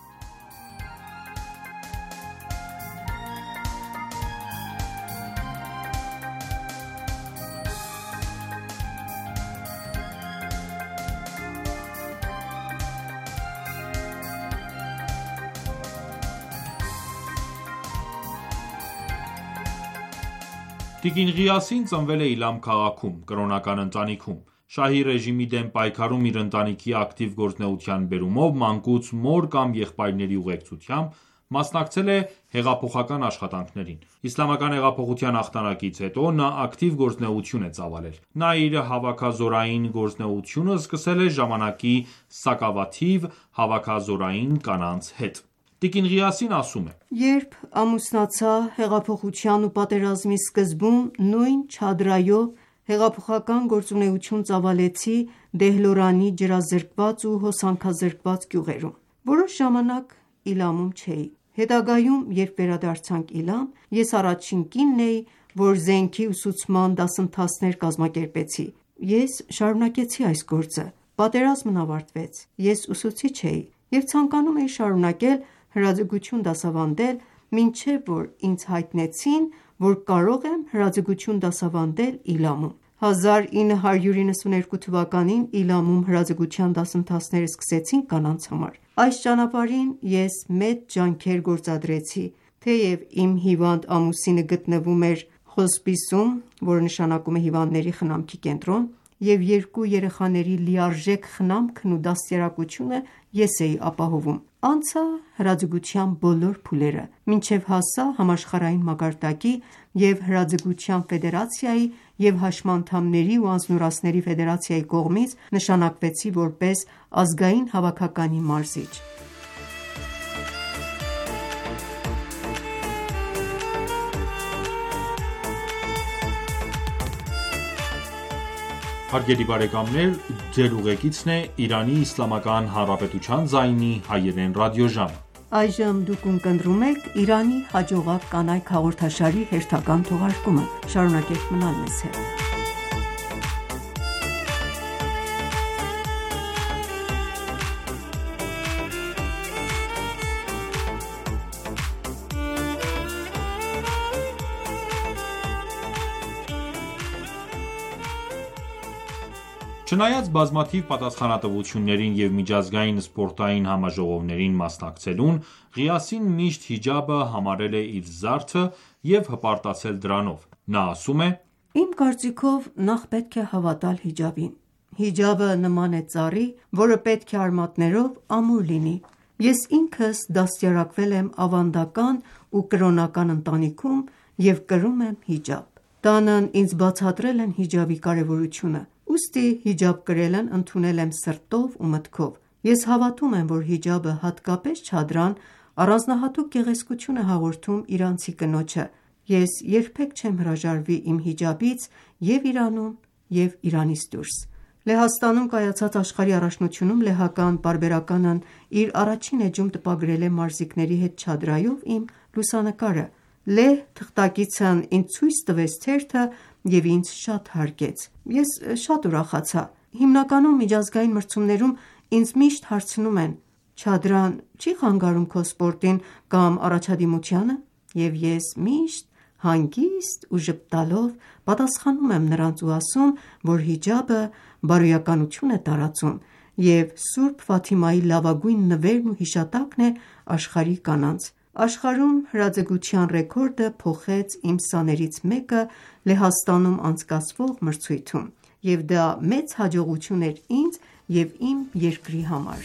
Տիկին Ղիասին ծնվել է Իլամ քաղաքում, կրոնական ընտանիքում։ Շահի ռեժիմի դեմ պայքարում իր ընտանիքի ակտիվ գործունեության բերումով մանկուց մոր կամ եղբայրների ուղեկցությամբ մասնակցել է հեղափոխական աշխատանքներին։ Իսլամական հեղափոխության հաղթանակից հետո նա ակտիվ գործունեություն է ծավալել։ Նա իր հավաքազորային գործունեությունը սկսել է ժամանակի սակավաթիվ հավաքազորային կանանց հետ։ Տիկին Ղիասին ասում է. Երբ ամուսնացա, հեղափոխության ու պատերազմի սկզբում նույն չադրայով հեղափոխական գործունեություն ծավալեցի Դեհլորանի ջրազրկված ու հոսանքազրկված գյուղերում։ Որոշ ժամանակ Իլամում չէի։ Հետագայում, երբ վերադարձանք Իլամ, ես առաջին կինն էի, որ զենքի ուսուցման դասընթացներ կազմակերպեցի։ Ես շարունակեցի այս գործը։ Պատերազմն ավարտվեց։ Ես ուսուցիչ էի և ցանկանում էի շարունակել հրաձգություն դասավանդել, մինչև որ ինձ հայտնեցին, որ կարող եմ հրաձգություն դասավանդել Իլամում։ 1992 թվականին Իլամում հրաձգության դասընթացներ սկսեցինք կանանց համար։ Այս ճանապարհին ես մեծ ջանքեր գործադրեցի։ Թեև իմ հիվանդ ամուսինը գտնվում էր հոսպիսում, որը նշանակում է հիվանդների խնամքի կենտրոն, և երկու երեխաների լիարժեք խնամքն ու դաստիարակությունը ես էի ապահովում։ Անցա հրաձգության բոլոր փուլերը, մինչև հասա համաշխարհային մակարդակի և հրաձգության ֆեդերացիայի և հաշմանդամների ու անձնուրացների ֆեդերացիայի կողմից նշանակվեցի որպես ազգային հավաքականի մարզիչ։ Հարգելի բարեկամներ, ձեր ուղեկիցն է Իրանի Իսլամական Հանրապետության ձայնի հայերեն ռադիոժամը։ Այժմ դուք ունկնդրում եք «Իրանի հաջողակ կանայք» հաղորդաշարի հերթական թողարկումը։ Շարունակեք մնալ մեզ հետ։ Չնայած բազմաթիվ պատասխանատվություններին և միջազգային սպորտային համաժողովներին մասնակցելուն, Ղիասին միշտ հիջաբը համարել է իր զարդը և հպարտացել դրանով: Նա ասում է. «Իմ կարծիքով, նախ պետք է հավատալ հիջաբին: Հիջաբը նման է ծառի, որը պետք է արմատներով ամուր լինի: Ես ինքս դաստիարակվել եմ ավանդական ու կրոնական ընտանիքում և կրում եմ հիջաբ: Տանն ինձ բացատրել են հիջաբի կարևորությունը, ուստի հիջաբ կրելն ընդունել եմ սրտով ու մտքով: Ես հավատում եմ, որ հիջաբը, հատկապես չադրան, առանձնահատուկ գեղեցկություն է հաղորդում իրանցի կնոջը: Ես երբեք չեմ հրաժարվի իմ հիջաբից և՛ Իրանում և Իրանից դուրս»: Լեհաստանում կայացած աշխարհի առաջնությունում լեհական պարբերականն իր առաջին էջում տպագրել է մարզիկների հետ չադրայով իմ լուսանկարը: Լեհ թղթակիցն ինձ ցույց տվեց թերթը և ինձ շատ հարգեց: Ես շատ ուրախացա: Հիմնականում միջազգային մրցումներում ինձ միշտ հարցնում են. «Չադրան չի խանգարում քո սպորտին կամ առաջադիմությանը»: Եվ ես միշտ հանգիստ ու ժպտալով պատասխանում եմ նրանց ու ասում, որ հիջաբը բարոյականություն է տարածում և Սուրբ Ֆաթիմայի լավագույն նվերն ու հիշատակն է աշխարհի կանանց: Աշխարհում հրաձգության ռեկորդը փոխեց իմ սաներից մեկը Լեհաստանում անցկացվող մրցույթում և դա մեծ հաջողություն էր ինձ և իմ երկրի համար: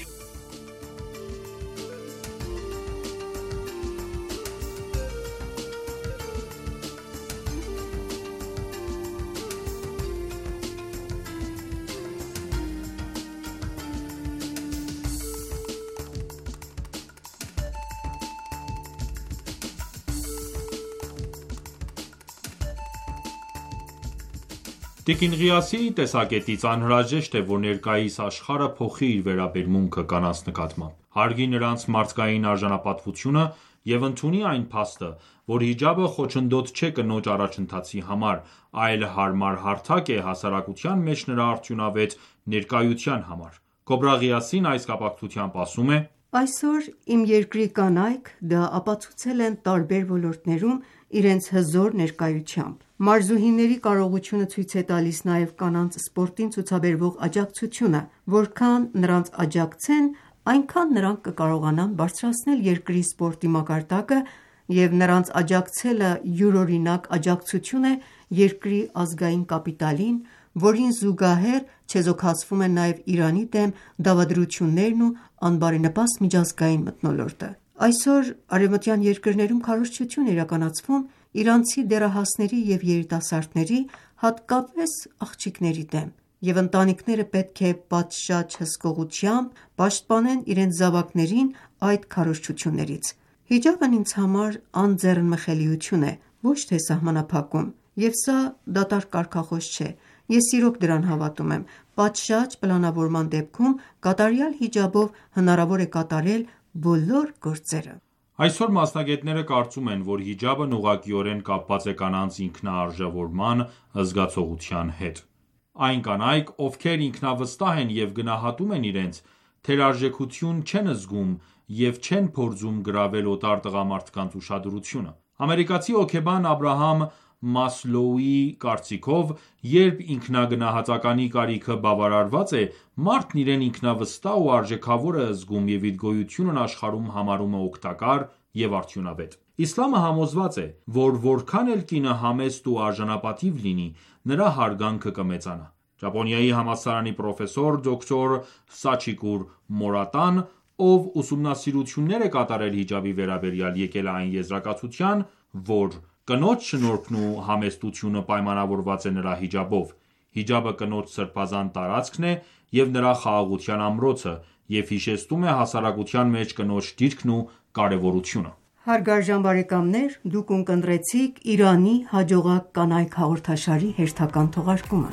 Տիկին Ղիասի տեսակետից անհրաժեշտ է, որ ներկայիս աշխարհը փոխի իր վերաբերմունքը կանանց նկատմամբ, հարգի նրանց մարդկային արժանապատվությունը և ընդունի այն փաստը, որ հիջաբը խոչընդոտ չէ կնոջ առաջընթացի համար, այլ հարմար հարթակ է հասարակության մեջ նրա արդյունավետ ներկայության համար: Քոբրա Ղիասին այս կապակցությամբ ասում է. «Այսօր իմ երկրի կանայք դա ապացուցել են տարբեր ոլորտներում իրենց հզոր ներկայությամբ: Մարզուհիների կարողությունը ցույց է տալիս նաև կանանց սպորտին ցուցաբերվող աջակցությունը: Որքան նրանց աջակցեն, այնքան նրանք կկարողանան բարձրացնել երկրի սպորտի մակարդակը և նրանց աջակցելը յուրօրինակ աջակցություն է երկրի ազգային կապիտալին, որին զուգահեռ չեզոքացվում են նաև Իրանի դեմ դավադրություններն ու անբարենպաստ միջազգային մթնոլորտը: Այսօր արևմտյան երկրներում քարոզչություն է իրականացվում իրանցի դեռահասների և երիտասարդների, հատկապես աղջիկների դեմ և ընտանիքները պետք է պատշաճ հսկողությամբ պաշտպանեն իրենց զավակներին այդ քարոզչություններից: Հիջաբն ինձ համար անձեռնմխելիություն է, ոչ թե սահմանափակում: Եվ սա դատարկ կարգախոս չէ: Ես իրոք դրան հավատում եմ: Պատշաճ պլանավորման դեպքում կատարյալ հիջաբով հնարավոր է կատարել բոլոր գործերը»: Այսօր մասնագետները կարծում են, որ հիջաբն ուղղակիորեն կապված է կանանց ինքնաարժևորման զգացողության հետ: Այն կանայք, ովքեր ինքնավստահ են և գնահատում են իրենց, թերարժեքություն չեն զգում և չեն փորձում գրավել օտար տղամարդկանց ուշադրությունը: Ամերիկացի հոգեբան Աբրահամ Մասլոուի կարծիքով, երբ ինքնագնահատականի կարիքը բավարարված է, մարդն իրեն ինքնավստահ ու արժեքավոր է զգում և իր գոյությունն աշխարհում համարում է օգտակար և արդյունավետ: Իսլամը համոզված է, որ որքան էլ կինը համեստ ու արժանապատիվ լինի, նրա հարգանքը կմեծանա: Ճապոնիայի համալսարանի պրոֆեսոր դոկտոր Սաչիկուր Մորատան, ով ուսումնասիրություններ է կատարել հիջաբի վերաբերյալ, եկել է այն եզրակացության, որ կնոջ շնորհքն ու համեստությունը պայմանավորված է նրա հիջաբով: Հիջաբը կնոջ սրբազան տարածքն է և նրա խաղաղության ամրոցը և հիշեցնում է հասարակության մեջ կնոջ դիրքն ու կարևորությունը: Հարգարժան բարեկամներ դուք ունկնդրեցիք «Իրանի հաջողակ կանայք» հաղորդաշարի հերթական թողարկումը: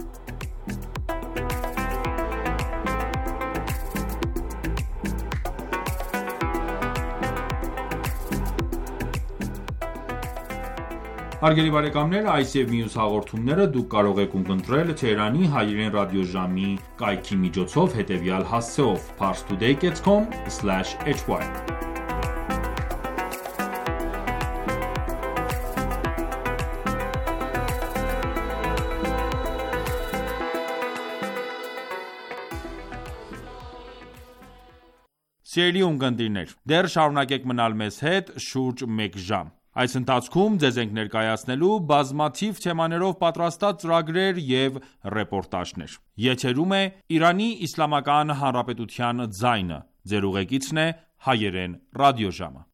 Հարգելի բարեկամներ այս և մյուս հաղորդումները դուք կարող եք ունկնդրել Թեհրանի հայրեն ռադիոժամի կայքի միջոցով հետևյալ հասցեով՝ parstoday.com/hy Սիրելի ունկնդիրներ, դեռ շարունակեք մնալ մեզ հետ շուրջ 1 ժամ։ Այս ընթացքում ձեզ ենք ներկայացնելու բազմաթիվ թեմաներով պատրաստած ծրագրեր և ռեպորտաժներ։ Եթերում է Իրանի Իսլամական Հանրապետության ձայնը։ Ձեր ուղեկիցն է Հայերեն ռադիոժամը։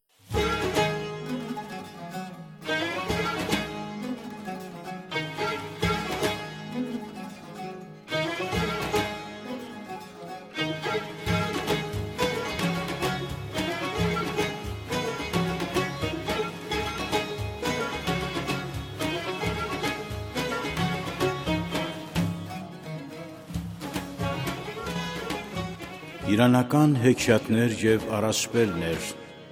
Իրանական հեքիաթներ և առասպելներ։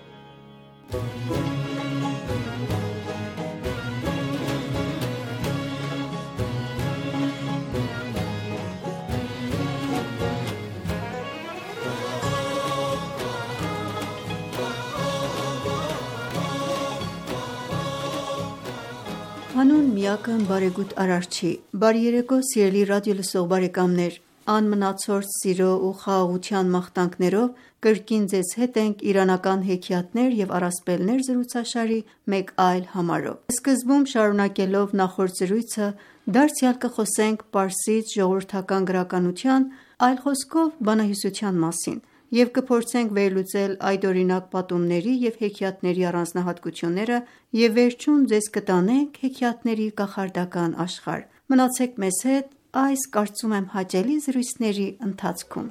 Հանուն միակն բարեգութ Արարչի, բարի երեկո սիրելի ռադիոլսող բարեկամներ, անմնացորդ սիրո ու խաղաղության մաղթանքներով կրկին ձեզ հետ ենք իրանական հեքիաթներ և առասպելներ զրուցաշարի մեկ այլ համարով։ Սկզբում շարունակելով նախորդ զրույցը, դարձյալ կխոսենք պարսից ժողովրդական գրականության, այլ խոսքով բանահյուսության մասին և կփորձենք վերլուծել այդօրինակ պատումների և հեքիաթների առանձնահատկությունները և վերջում ձեզ կտանենք հեքիաթների կախարդական աշխարհ։ Մնացեք մեզ հետ այս կարծում եմ հաճելի զրույցների ընթացքում։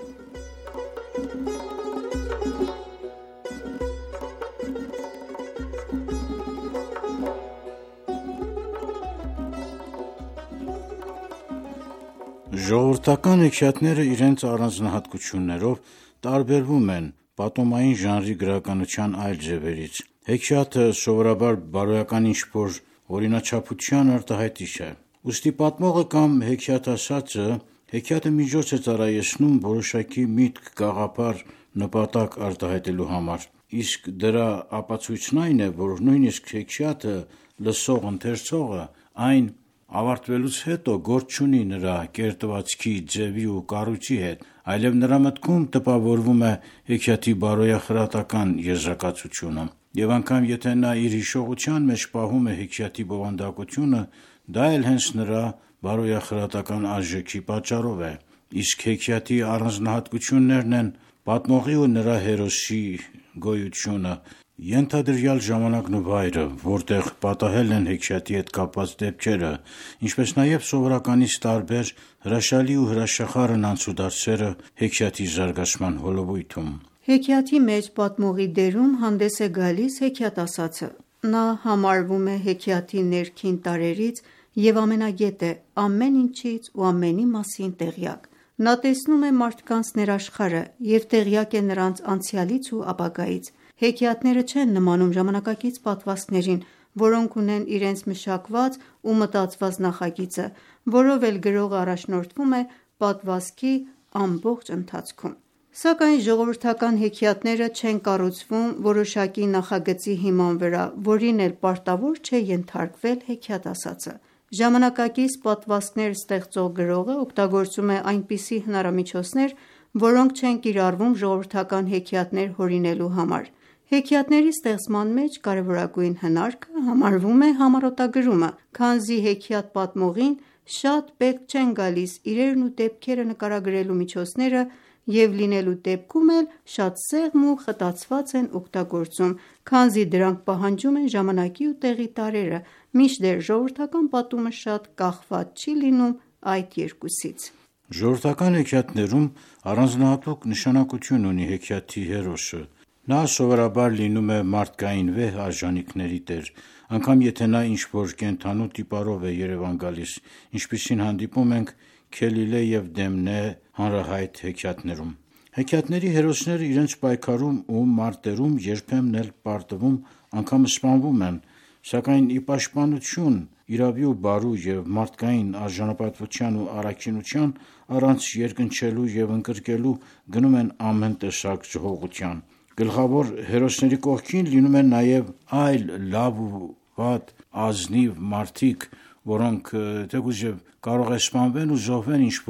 Ժողովրդական հեքիաթները իրենց առանձնահատկություններով տարբերվում են պատումային ժանրի գրականության այլ ձևերից։ Հեքիաթը սովորաբար բարոյական ինչ-որ օրինաչափության արտահայտիչ է։ Ուստի պատմողը կամ հեքիաթասացը հեքիաթը միջոց է ծառայեցնում որոշակի միտք, գաղափար, նպատակ արտահայտելու համար, իսկ դրա ապացույցն այն է, որ նույնիսկ հեքիաթը լսող ընթերցողը այն ավարտվելուց հետո գործ չունի նրա կերտվածքի, ձևի ու կառույցի հետ, այլև նրա մտքում տպավորվում է հեքիաթի բարոյախրատական եզրակացությունը, և անգամ եթե նա իր հիշողության մեջ պահում է հեքիաթի բովանդակությունը, դա էլ հենց նրա բարոյախրատական արժեքի պատճառով է, իսկ հեքիաթի առանձնահատկություններն են պատմողի ու նրա հերոսի գոյությունը, ենթադրյալ ժամանակն ու վայրը, որտեղ պատահել են հեքիաթի հետ կապված դեպքերը, ինչպես նաև սովորականից տարբեր հրաշալի ու հրաշախառն անցուդարձերը հեքիաթի զարգացման հոլովույթում։ Հեքիաթի մեջ պատմողի դերում հանդես է գալիս հեքիաթասացը։ Նա համարվում է հեքիաթի ներքին տարրերից և ամենագետ է, ամեն ինչից ու ամենի մասին տեղյակ։ Նա տեսնում է մարդկանց ներաշխարհը և տեղյակ է նրանց անցյալից ու ապագայից։ Հեքիաթները չեն նմանում ժամանակակից պատմվածքներին, որոնք ունեն իրենց մշակված ու մտածված նախագիծը, որով էլ գրողը առաջնորդվում է պատմվածքի ամբողջ ընթացքում։ Սակայն ժողովրդական հեքիաթները չեն կառուցվում որոշակի նախագծի հիման վրա, որին էլ պարտավոր չէ ենթարկվել հեքիաթասացը։ Ժամանակակից պատմվածքներ ստեղծող գրողը օգտագործում է այնպիսի հնարամիջոցներ, որոնք չեն կիրառվում ժողովրդական հեքիաթներ հորինելու համար։ Հեքիաթների ստեղծման մեջ կարևորագույն հնարքը համարվում է համառոտագրումը, քանզի հեքիաթ պատմողին շատ պետք չեն գալիս իրերն ու դեպքերը նկարագրելու միջոցները և լինելու դեպքում էլ շատ սեղմ ու խտացված են օգտագործում, քանզի դրանք պահանջում են ժամանակի ու տեղի տարրերը, մինչդեռ ժողովրդական պատումը շատ կախված չի լինում այդ երկուսից։ Ժողովրդական հեքիաթներում առանձնահատուկ նշանակություն ունի հեքիաթի հերոսը։ Նա սովորաբար լինում է մարդկային վեհ արժանինքների տեր, անգամ եթե նա ինչ-որ կենդանու տիպարով է երևան գալիս, ինչպիսին հանդիպում ենք Քելիլե և Դեմնե հանրահայտ հեքիաթներում։ Հեքիաթների հերոսները իրենց պայքարում ու մարտերում երբեմն էլ պարտվում, անգամ սպանվում են, սակայն ի պաշտպանություն իրավի ու բարու և մարդկային արժանապատվության ու առաքինության, առանց երկնչելու և ընկրկելու գնում են ամեն տեսակ զոհողության։ Գլխավոր հերոսների կողքին լինում են նաև այլ լավ ու վատ ազնիվ մարդիկ, որոնք թեկուզ և կարող է սպանվեն ու զոհվեն ինչ-որ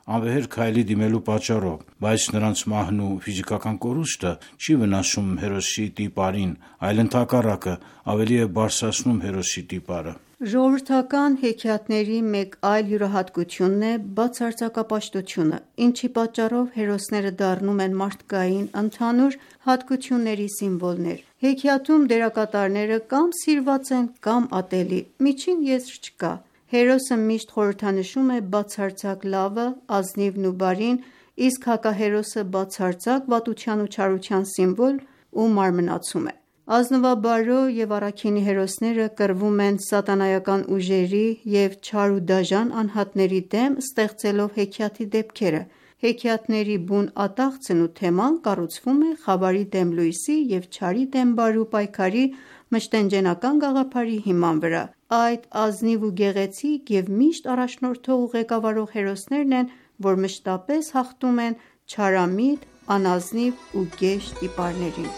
անվեհեր քայլի դիմելու պատճառով, բայց նրանց մահն ու ֆիզիկական կորուստը չի վնասում հերոսի տիպարին, այլ ընդհակառակը ավելի է բարձրացնում հերոսի տիպարը։ Ժողովրդական հեքիաթների մեկ այլ յուրահատկությունն է բացարձակապաշտությունը, ինչի պատճառով հերոսները դառնում են մարդկային ընդհանուր հատկությունների սիմվոլներ։ Հեքիաթում դերակատարները կամ սիրված են, կամ ատելի, միջին եզր չկա։ Հերոսը միշտ խորհրդանշում է բացարձակ լավը, ազնիվն ու բարին, իսկ հակահերոսը բացարձակ վատության ու չարության սիմվոլ ու մարմնացում է։ Ազնվաբարո և առաքինի հերոսները կռվում են սատանայական ուժերի և չար ու դաժան անհատների դեմ, ստեղծելով հեքիաթի դեպքերը։ Հեքիաթների բուն ատաղձն ու թեման կառուցվում է խավարի դեմ լույսի և չարի դեմ բարու պայքարի մշտենջենական գաղափարի հիման վրա։ Այդ ազնիվ ու գեղեցիկ և միշտ առաջնորդող ու ղեկավարող հերոսներն են, որ մշտապես հաղթում են չարամիտ, անազնիվ ու գեշ տիպարներին։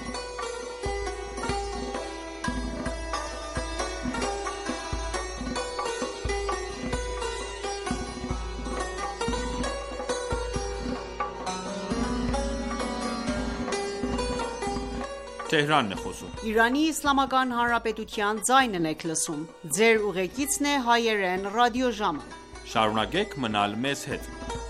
Շարունակեք մնալ մեզ հետ։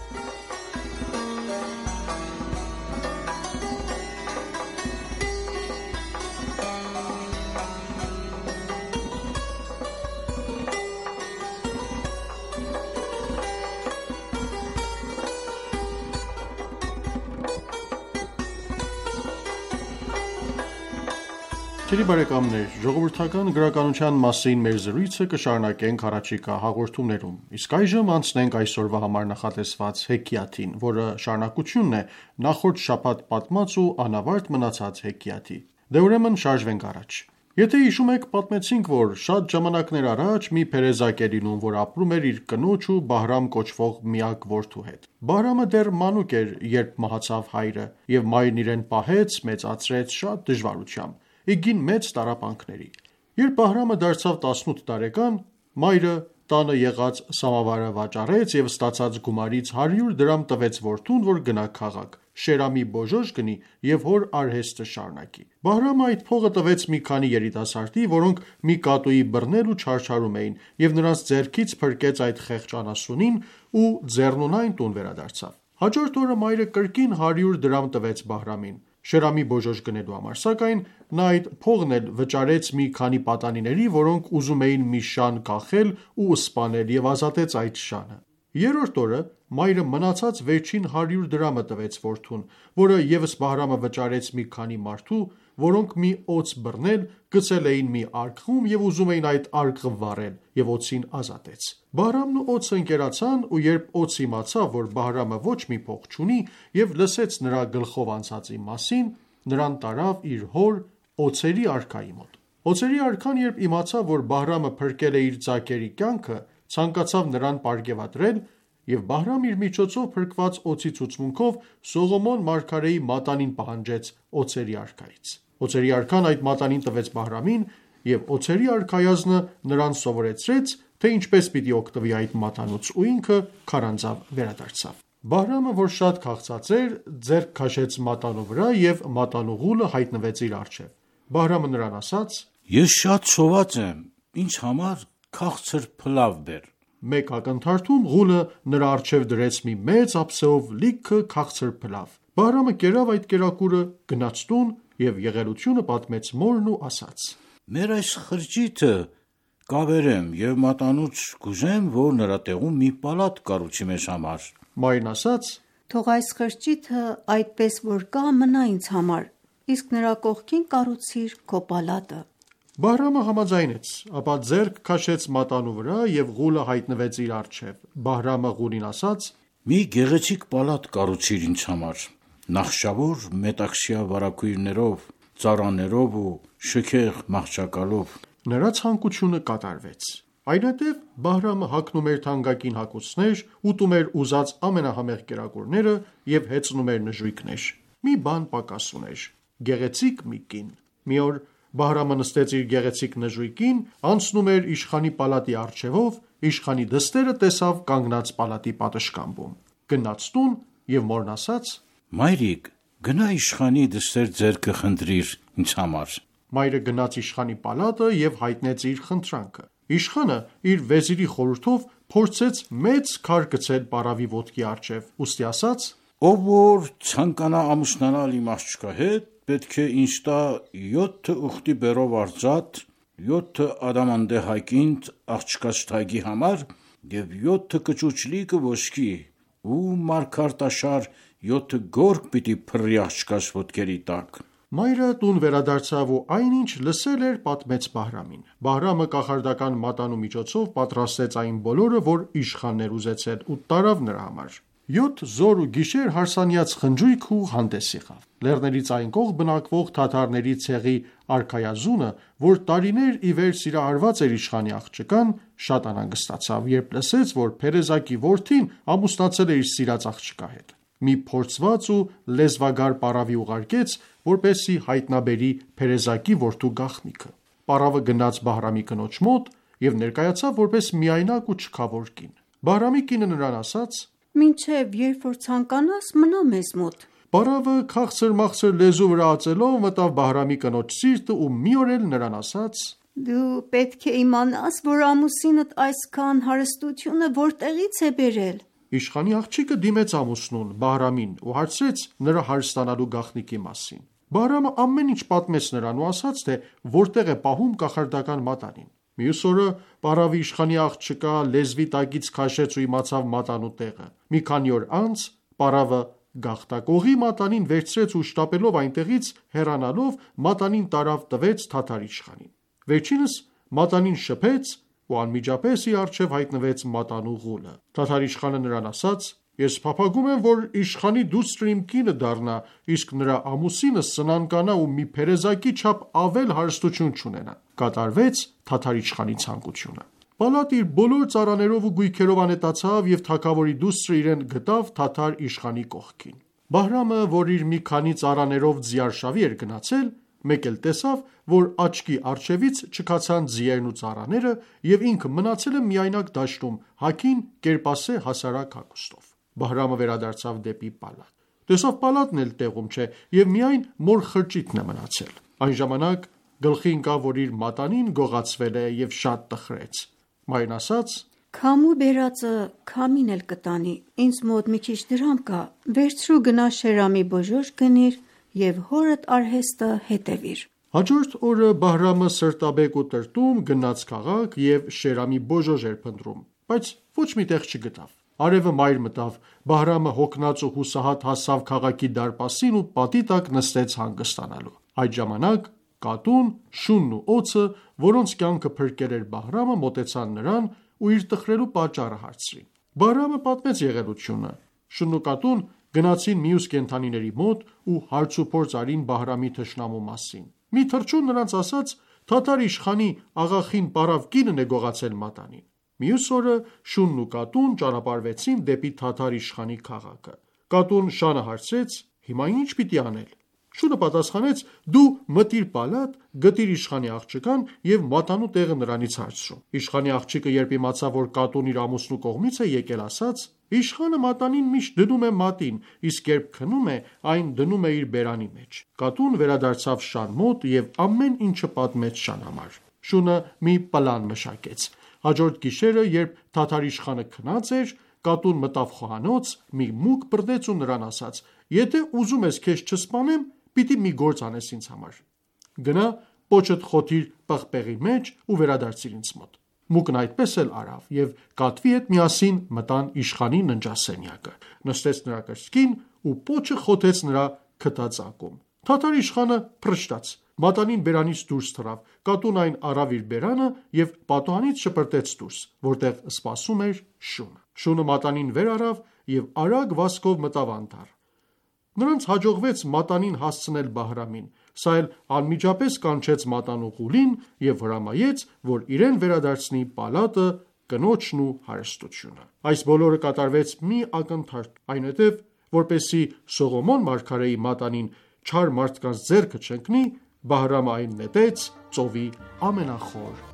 Սիրելի բարեկամներ, ժողովրդական գրականության մասին մեր զրույցը կշարունակենք առաջիկա հաղորդումներում։ Իսկ այժմ անցնենք այսօրվա համար նախատեսված հեքիաթին, որը շարունակությունն է նախորդ շաբաթ պատմած ու անավարտ մնացած հեքիաթի։ Դե ուրեմն շարժվենք առաջ։ Եթե հիշում եք, պատմեցինք, որ շատ ժամանակներ առաջ մի փերեզակ էր լինում, որ ապրում էր իր կնոջ ու Բահրամ կոչվող միակ որդու հետ։ Բահրամը դեռ մանուկ էր, երբ մահացավ հայրը, եւ մայրն իրեն պահեց, մեծացրեց շատ դժվարությամբ, իգին մեծ տառապանքների։ Երբ Բահրամը դարձավ 18 տարեկան, մայրը տանը եղած սամավարը վաճառեց եւ ստացած գումարից 100 դրամ տվեց որդուն, որ գնա քաղաք, Շերամի բոժոժ գնի եւ հոր արհեստը շարունակի։ Բահրամը այդ փողը տվեց մի քանի երիտասարդի, որոնք մի կատուի բռնել ու չարչարում էին, եւ նրանց ձեռքից փրկեց այդ խեղճ անասունին ու ձեռնունայն տուն վերադարձավ։ Հաջորդ օրը մայրը կրկին 100 դրամ տվեց Բահրամին Շերամի բոժոժ գնելու համար, սակայն նա այդ փողն էլ վճարեց մի քանի պատանիների, որոնք ուզում էին մի շան կախել ու սպանել, եւ ազատեց այդ շանը։ Երրորդ օրը մայրը մնացած վերջին 100 դրամը տվեց որդուն, որը եւս Բահրամը վճարեց մի քանի մարդու, որոնք մի օձ բռնել, գցել էին մի արկղում եւ ուզում էին այդ արկղը վառել, եւ օձին ազատեց։ Բահրամն ու օձը ընկերացան, ու երբ օձը իմացավ, որ Բահրամը ոչ մի փող չունի եւ լսեց նրա գլխով անցածի մասին, նրան տարավ իր հոր օձերի արքայի մոտ։ Օձերի արքան երբ իմացավ, որ Բահրամը փրկել է իր ծակերի կյանքը, ցանկացավ նրան պարգևատրել, եւ Բահրամը իր միջոցով փրկված օձի ցուցմունքով Սողոմոն մարգարեի մատանին պահանջեց օձերի արքայից։ Օձերի արքան այդ մատանին տվեց Բահրամին, եւ օձերի արքայազնը նրան սովորեցրեց, թե ինչպես պիտի օգտվի այդ մատանուց, ու ինքը քարանձավ վերադարձավ։ Բահրամը, որ շատ քաղցած էր, ձեռք քաշեց մատանու վրա եւ մատանու ղուլը հայտնվեց իր առջեւ։ Բահրամը նրան ասաց. Ես շատ սոված եմ, ինձ համար քաղցր փլավ բեր։ Մեկ ակնթարթում ղուլը նրա առջև դրեց մի մեծ ափսեով լիքը քաղցր փլավ։ Բահրամը կերավ այդ կերակուրը, գնաց տուն եւ եղելությունը պատմեց մորն ու ասաց. Մեր այս խրճիթը կավերեմ եւ մատանուց կուզեմ, որ նրա տեղում մի պալատ կառուցի մեզ համար։ Մայրն ասաց. Թող այս խրճիթը այդպես որ կա մնա ինձ համար, իսկ նրա կողքին կառուցիր քո պալատը։ Բահրամը համաձայնեց, ապա ձեռք քաշեց մատանու վրա եւ ղուլը հայտնվեց իր առջև։ Բահրամը ղուլին ասաց. Մի գեղեցիկ պալատ կառուցիր ինձ համար, նախշավոր մետաքսյա վարակույրներով, ծառաներով ու շքեղ մահճակալով։ Նրա ցանկությունը կատարվեց։ Այնուհետև Բահրամը հագնում էր թանկագին հագուստներ, ուտում էր ուզած ամենահամեղ կերակուրները եւ հեծնում էր նժույգներ։ Մի բան պակաս ուներ՝ գեղեցիկ մի կին։ Մի օր Բահրամը նստեց իր գեղեցիկ նժույգին, անցնում էր իշխանի պալատի առջևով, իշխանի դստերը տեսավ կանգնած պալատի պատշգամբում։ գնաց տուն և մորն ասաց. «Մայրիկ, գնա իշխանի դստեր ձեռքը խնդրիր ինձ համար»։ Մայրը գնաց իշխանի պալատը և հայտնեց իր խնդրանքը։ Իշխանը իր վեզիրի խորհրդով փորձեց մեծ քար գցել պարավի ոտքի առջև, ուստի ասաց. «Ով որ ցանկանա ամուսնանալ իմ աղջկա հետ, պետք է ինձ տա 7 ուխտի բերով արծաթ, 7 ադամանդե հայկինդ աղջկաս թագի համար և 7 կճուճլիկը ոսկի ու մարգարտաշար 7 գորգ պիտի փռի աղջկաս ոտքերի տակ»։ Մայրը տուն վերադարձավ ու այնինչ լսել էր պատմեց Բահրամին։ Բահրամը կախարդական մատանու միջոցով պատրաստեց այն բոլորը, որ իշխանն էր ուզեցել ու տարավ նրա համար։ 7 զոր ու գիշեր հարսանյաց խնջույք ու հանդես եղավ։ Լեռներից այն կողմ բնակվող թաթարների ցեղի արքայազունը, որ տարիներ ի վեր սիրահարված էր իշխանի աղջկան, շատ անհանգստացավ, երբ լսեց, որ Փերեզակի որդին ամուսնացել է իր սիրած աղջկա հետ։ Մի փորձված ու լեզվագար պարավի ուղարկեց, որպեսզի հայտնաբերի Փերեզակի որդու գաղտնիքը։ Պարավը գնաց Բահրամի կնոջ մոտ և ներկայացավ որպես միայնակ ու չքավոր կին։ Բահրամի կինը նրան ասաց. «Մինչև երբ որ ցանկանաս, մնա մեզ մոտ»։ Պարավը քաղցր-մաղցր լեզու վրա ածելով մտավ Բահրամի կնոջ սիրտը ու մի օր էլ նրան ասաց. «Դու պետք է իմանաս, որ ամուսինդ այսքան հարստությունը որտեղից է բերել»։ Իշխանի աղջիկը դիմեց ամուսնուն Բահրամին ու հարցրեց նրա հարստանալու գաղտնիքի մասին։ Բահրամը ամեն ինչ պատմեց նրան ու ասաց, թե որտեղ է պահում կախարդական մատանին։ Մյուս օրը պարավի իշխանի աղջկա լեզվի տակից քաշեց ու իմացավ մատանու տեղը։ Մի քանի օր անց պարավը գաղտակողի մատանին վերցրեց ու շտապելով այնտեղից հեռանալով մատանին տարավ տվեց թաթար իշխանին։ Վերջինս մատանին շփեց ու անմիջապես իր առջև հայտնվեց մատանու ղուլը։ Թաթար իշխանը նրան ասաց. «Ես փափագում եմ, որ իշխանի դուստրը իմ կինը դառնա, իսկ նրա ամուսինը սնանկանա ու մի Փերեզակի չափ ավել հարստություն չունենա»։ Կատարվեց թաթար իշխանի ցանկությունը։ Պալատը իր բոլոր ծառաներով ու գույքերով անետացավ և թագավորի դուստրը իրեն գտավ թաթար իշխանի կողքին։ Բահրամը, որ իր մի քանի ծառաներով ձիարշավի էր գնացել, մեկ էլ տեսավ, որ աչքի առջևից չքացան ձիերն ու ծառաները և ինքը մնացել է միայնակ դաշտում հագին կերպասե հասարակ հագուստով։ Բահրամը վերադարձավ դեպի պալատ։ Տեսավ պալատն էլ տեղում չէ և միայն մոր խրճիթն է մնացել։ Այն ժամանակ գլխի ընկավ, որ իր մատանին գողացվել է և շատ տխրեց։ Մայրն ասաց. «Քամու բերածը քամին էլ կտանի, ինձ մոտ մի քիչ դրամ կա, վերցրու գնա Շերամի բոժոջ գնիր և հորդ արհեստը հետևիր»։ Հաջորդ օրը Բահրամը սրտաբեկ ու տրտում գնաց քաղաք և Շերամի բոժոժ էր փնտրում, բայց ոչ մի տեղ չգտավ։ Արևը մայր մտավ, Բահրամը հոգնած ու հուսահատ հասավ քաղաքի դարպասին ու պատի տակ նստեց հանգստանալու։ Այդ ժամանակ կատուն, շունն ու օձը, որոնց կյանքը փրկել էր Բահրամը, մոտեցան նրան ու իր տխրելու պատճառը հարցրին։ Բահրամը պատմեց եղելությունը։ Շունն ու կատուն գնացին մյուս կենդանիների մոտ ու հարցուփորձ արին Բահրամի թշնամու մասին։ Մի թռչուն նրանց ասաց. «Թաթար իշխանի աղախին պարավ կինն է գողացել մատանին»։ Մյուս օրը շունն ու կատուն ճանապարհվեցին դեպի թաթար իշխանի քաղաքը։ Կատուն շանը հարցրեց. «Հիմա ինչ պիտի անել»։ Շունը պատասխանեց. «Դու մտիր պալատ, գտիր իշխանի աղջկան և մատանու տեղը նրանից հարցրու»։ Իշխանի աղջիկը երբ իմացավ, որ կատուն իր ամուսնու կողմից է եկել, ասաց. «Իշխանը մատանին միշտ դնում է մատին, իսկ երբ քնում է, այն դնում է իր բերանի մեջ»։ Կատուն վերադարձավ շան մոտ և ամեն ինչը պատմեց շան համար։ Շունը մի պլան մշակեց։ Հաջորդ գիշերը, երբ թաթար իշխանը քնած էր, կատուն մտավ խոհանոց, մի մուկ բռնեց ու նրան ասաց. «Եթե ուզում ես քեզ չսպանեմ, պիտի մի գործ անես ինձ համար։ Գնա պոչդ խոթիր պղպեղի մեջ ու վերադարձիր ինձ մոտ»։ Մուկն այդպես էլ արավ և կատվի հետ միասին մտան իշխանի ննջասենյակը, նստեց նրա կրծքին ու պոչը խոթեց նրա քթածակում։ Թաթար իշխանը փռշտաց, մատանին բերանից դուրս թռավ, կատուն այն առավ իր բերանը և պատուհանից շպրտեց դուրս, որտեղ սպասում էր շունը։ Շունը մատանին վեր առավ և արագ վազքով մտավ անտառ։ Նրանց հաջողվեց մատանին հասցնել Բահրամին, սա էլ անմիջապես կանչեց մատանու ղուլին և հրամայեց, որ իրեն վերադարձնի պալատը, կնոջն ու հարստությունը։ Այս բոլորը կատարվեց մի ակնթարթ, այնուհետև, որպեսզի Սողոմոն մարգարեի մատանին չար մարդկանց ձեռքը չընկնի, Բահրամը այն նետեց ծովի ամենախոր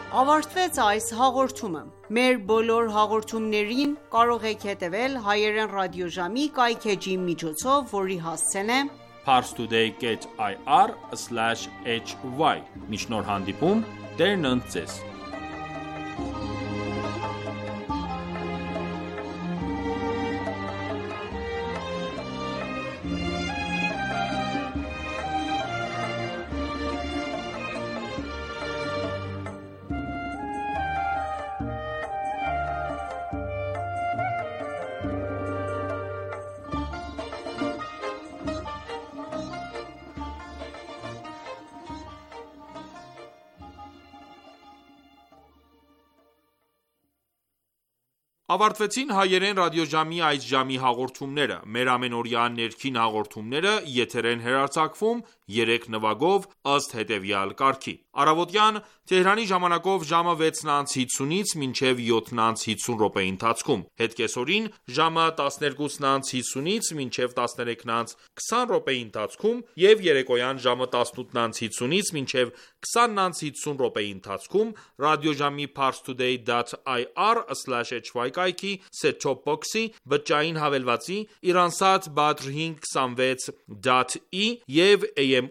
ավարտվեց այս հաղորդումը։ Մեր բոլոր հաղորդումներին կարող եք հետևել հայերեն ռադիոժամի կայքէջի միջոցով, որի հասցեն է parstoday.ir/hy։ Մինչ նոր հանդիպում, Տերն ընդ ձեզ։ Ավարտվեցին հայերեն ռադիոժամի այս ժամի հաղորդումները։ Մեր ամենօրյա ներքին հաղորդումները եթեր են հեռարձակվում 3 նվագով ըստ հետևյալ կարգի. Առավոտյան Թեհրանի ժամանակով ժամը 6:50-ից մինչև 7:50 րոպեի ընթացքում, հետկեսօրին ժամը 12:50-ից մինչև 13:20 րոպեի ընթացքում և երեկոյան ժամը 18:50-ից մինչև 20:50 րոպեի ընթացքում ռադիոժամի parstoday.ir/hy կայքի set-top box-ի, բջջային հավելվածի, Iransat Badr 526.E և AM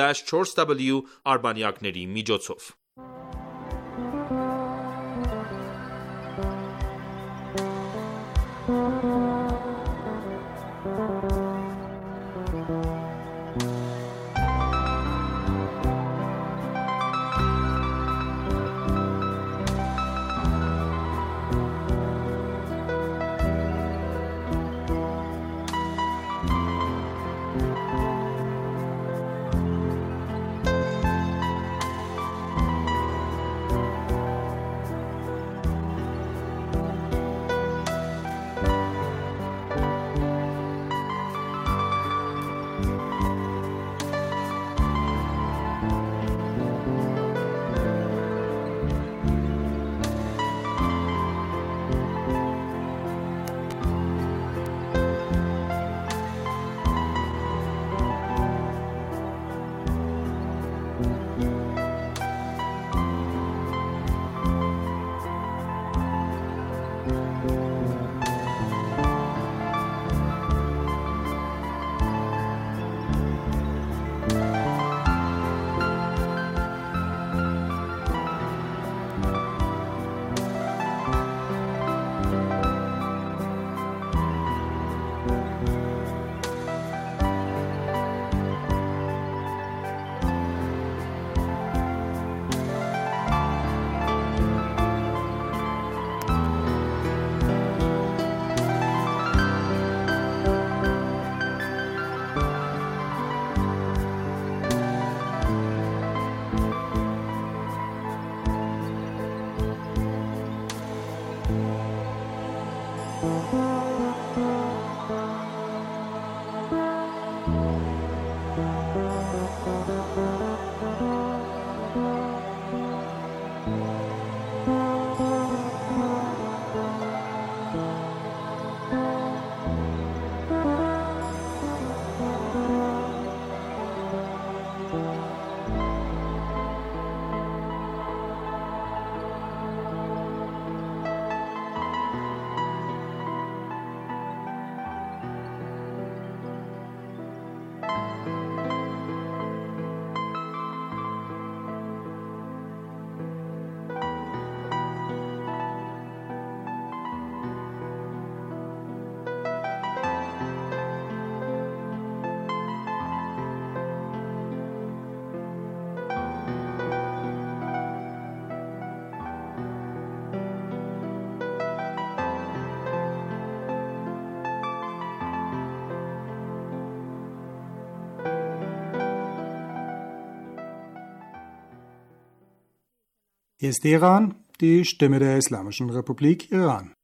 8-4W արբանյակների միջոցով։ Hier ist Iran, die Stimme der Islamischen Republik Iran.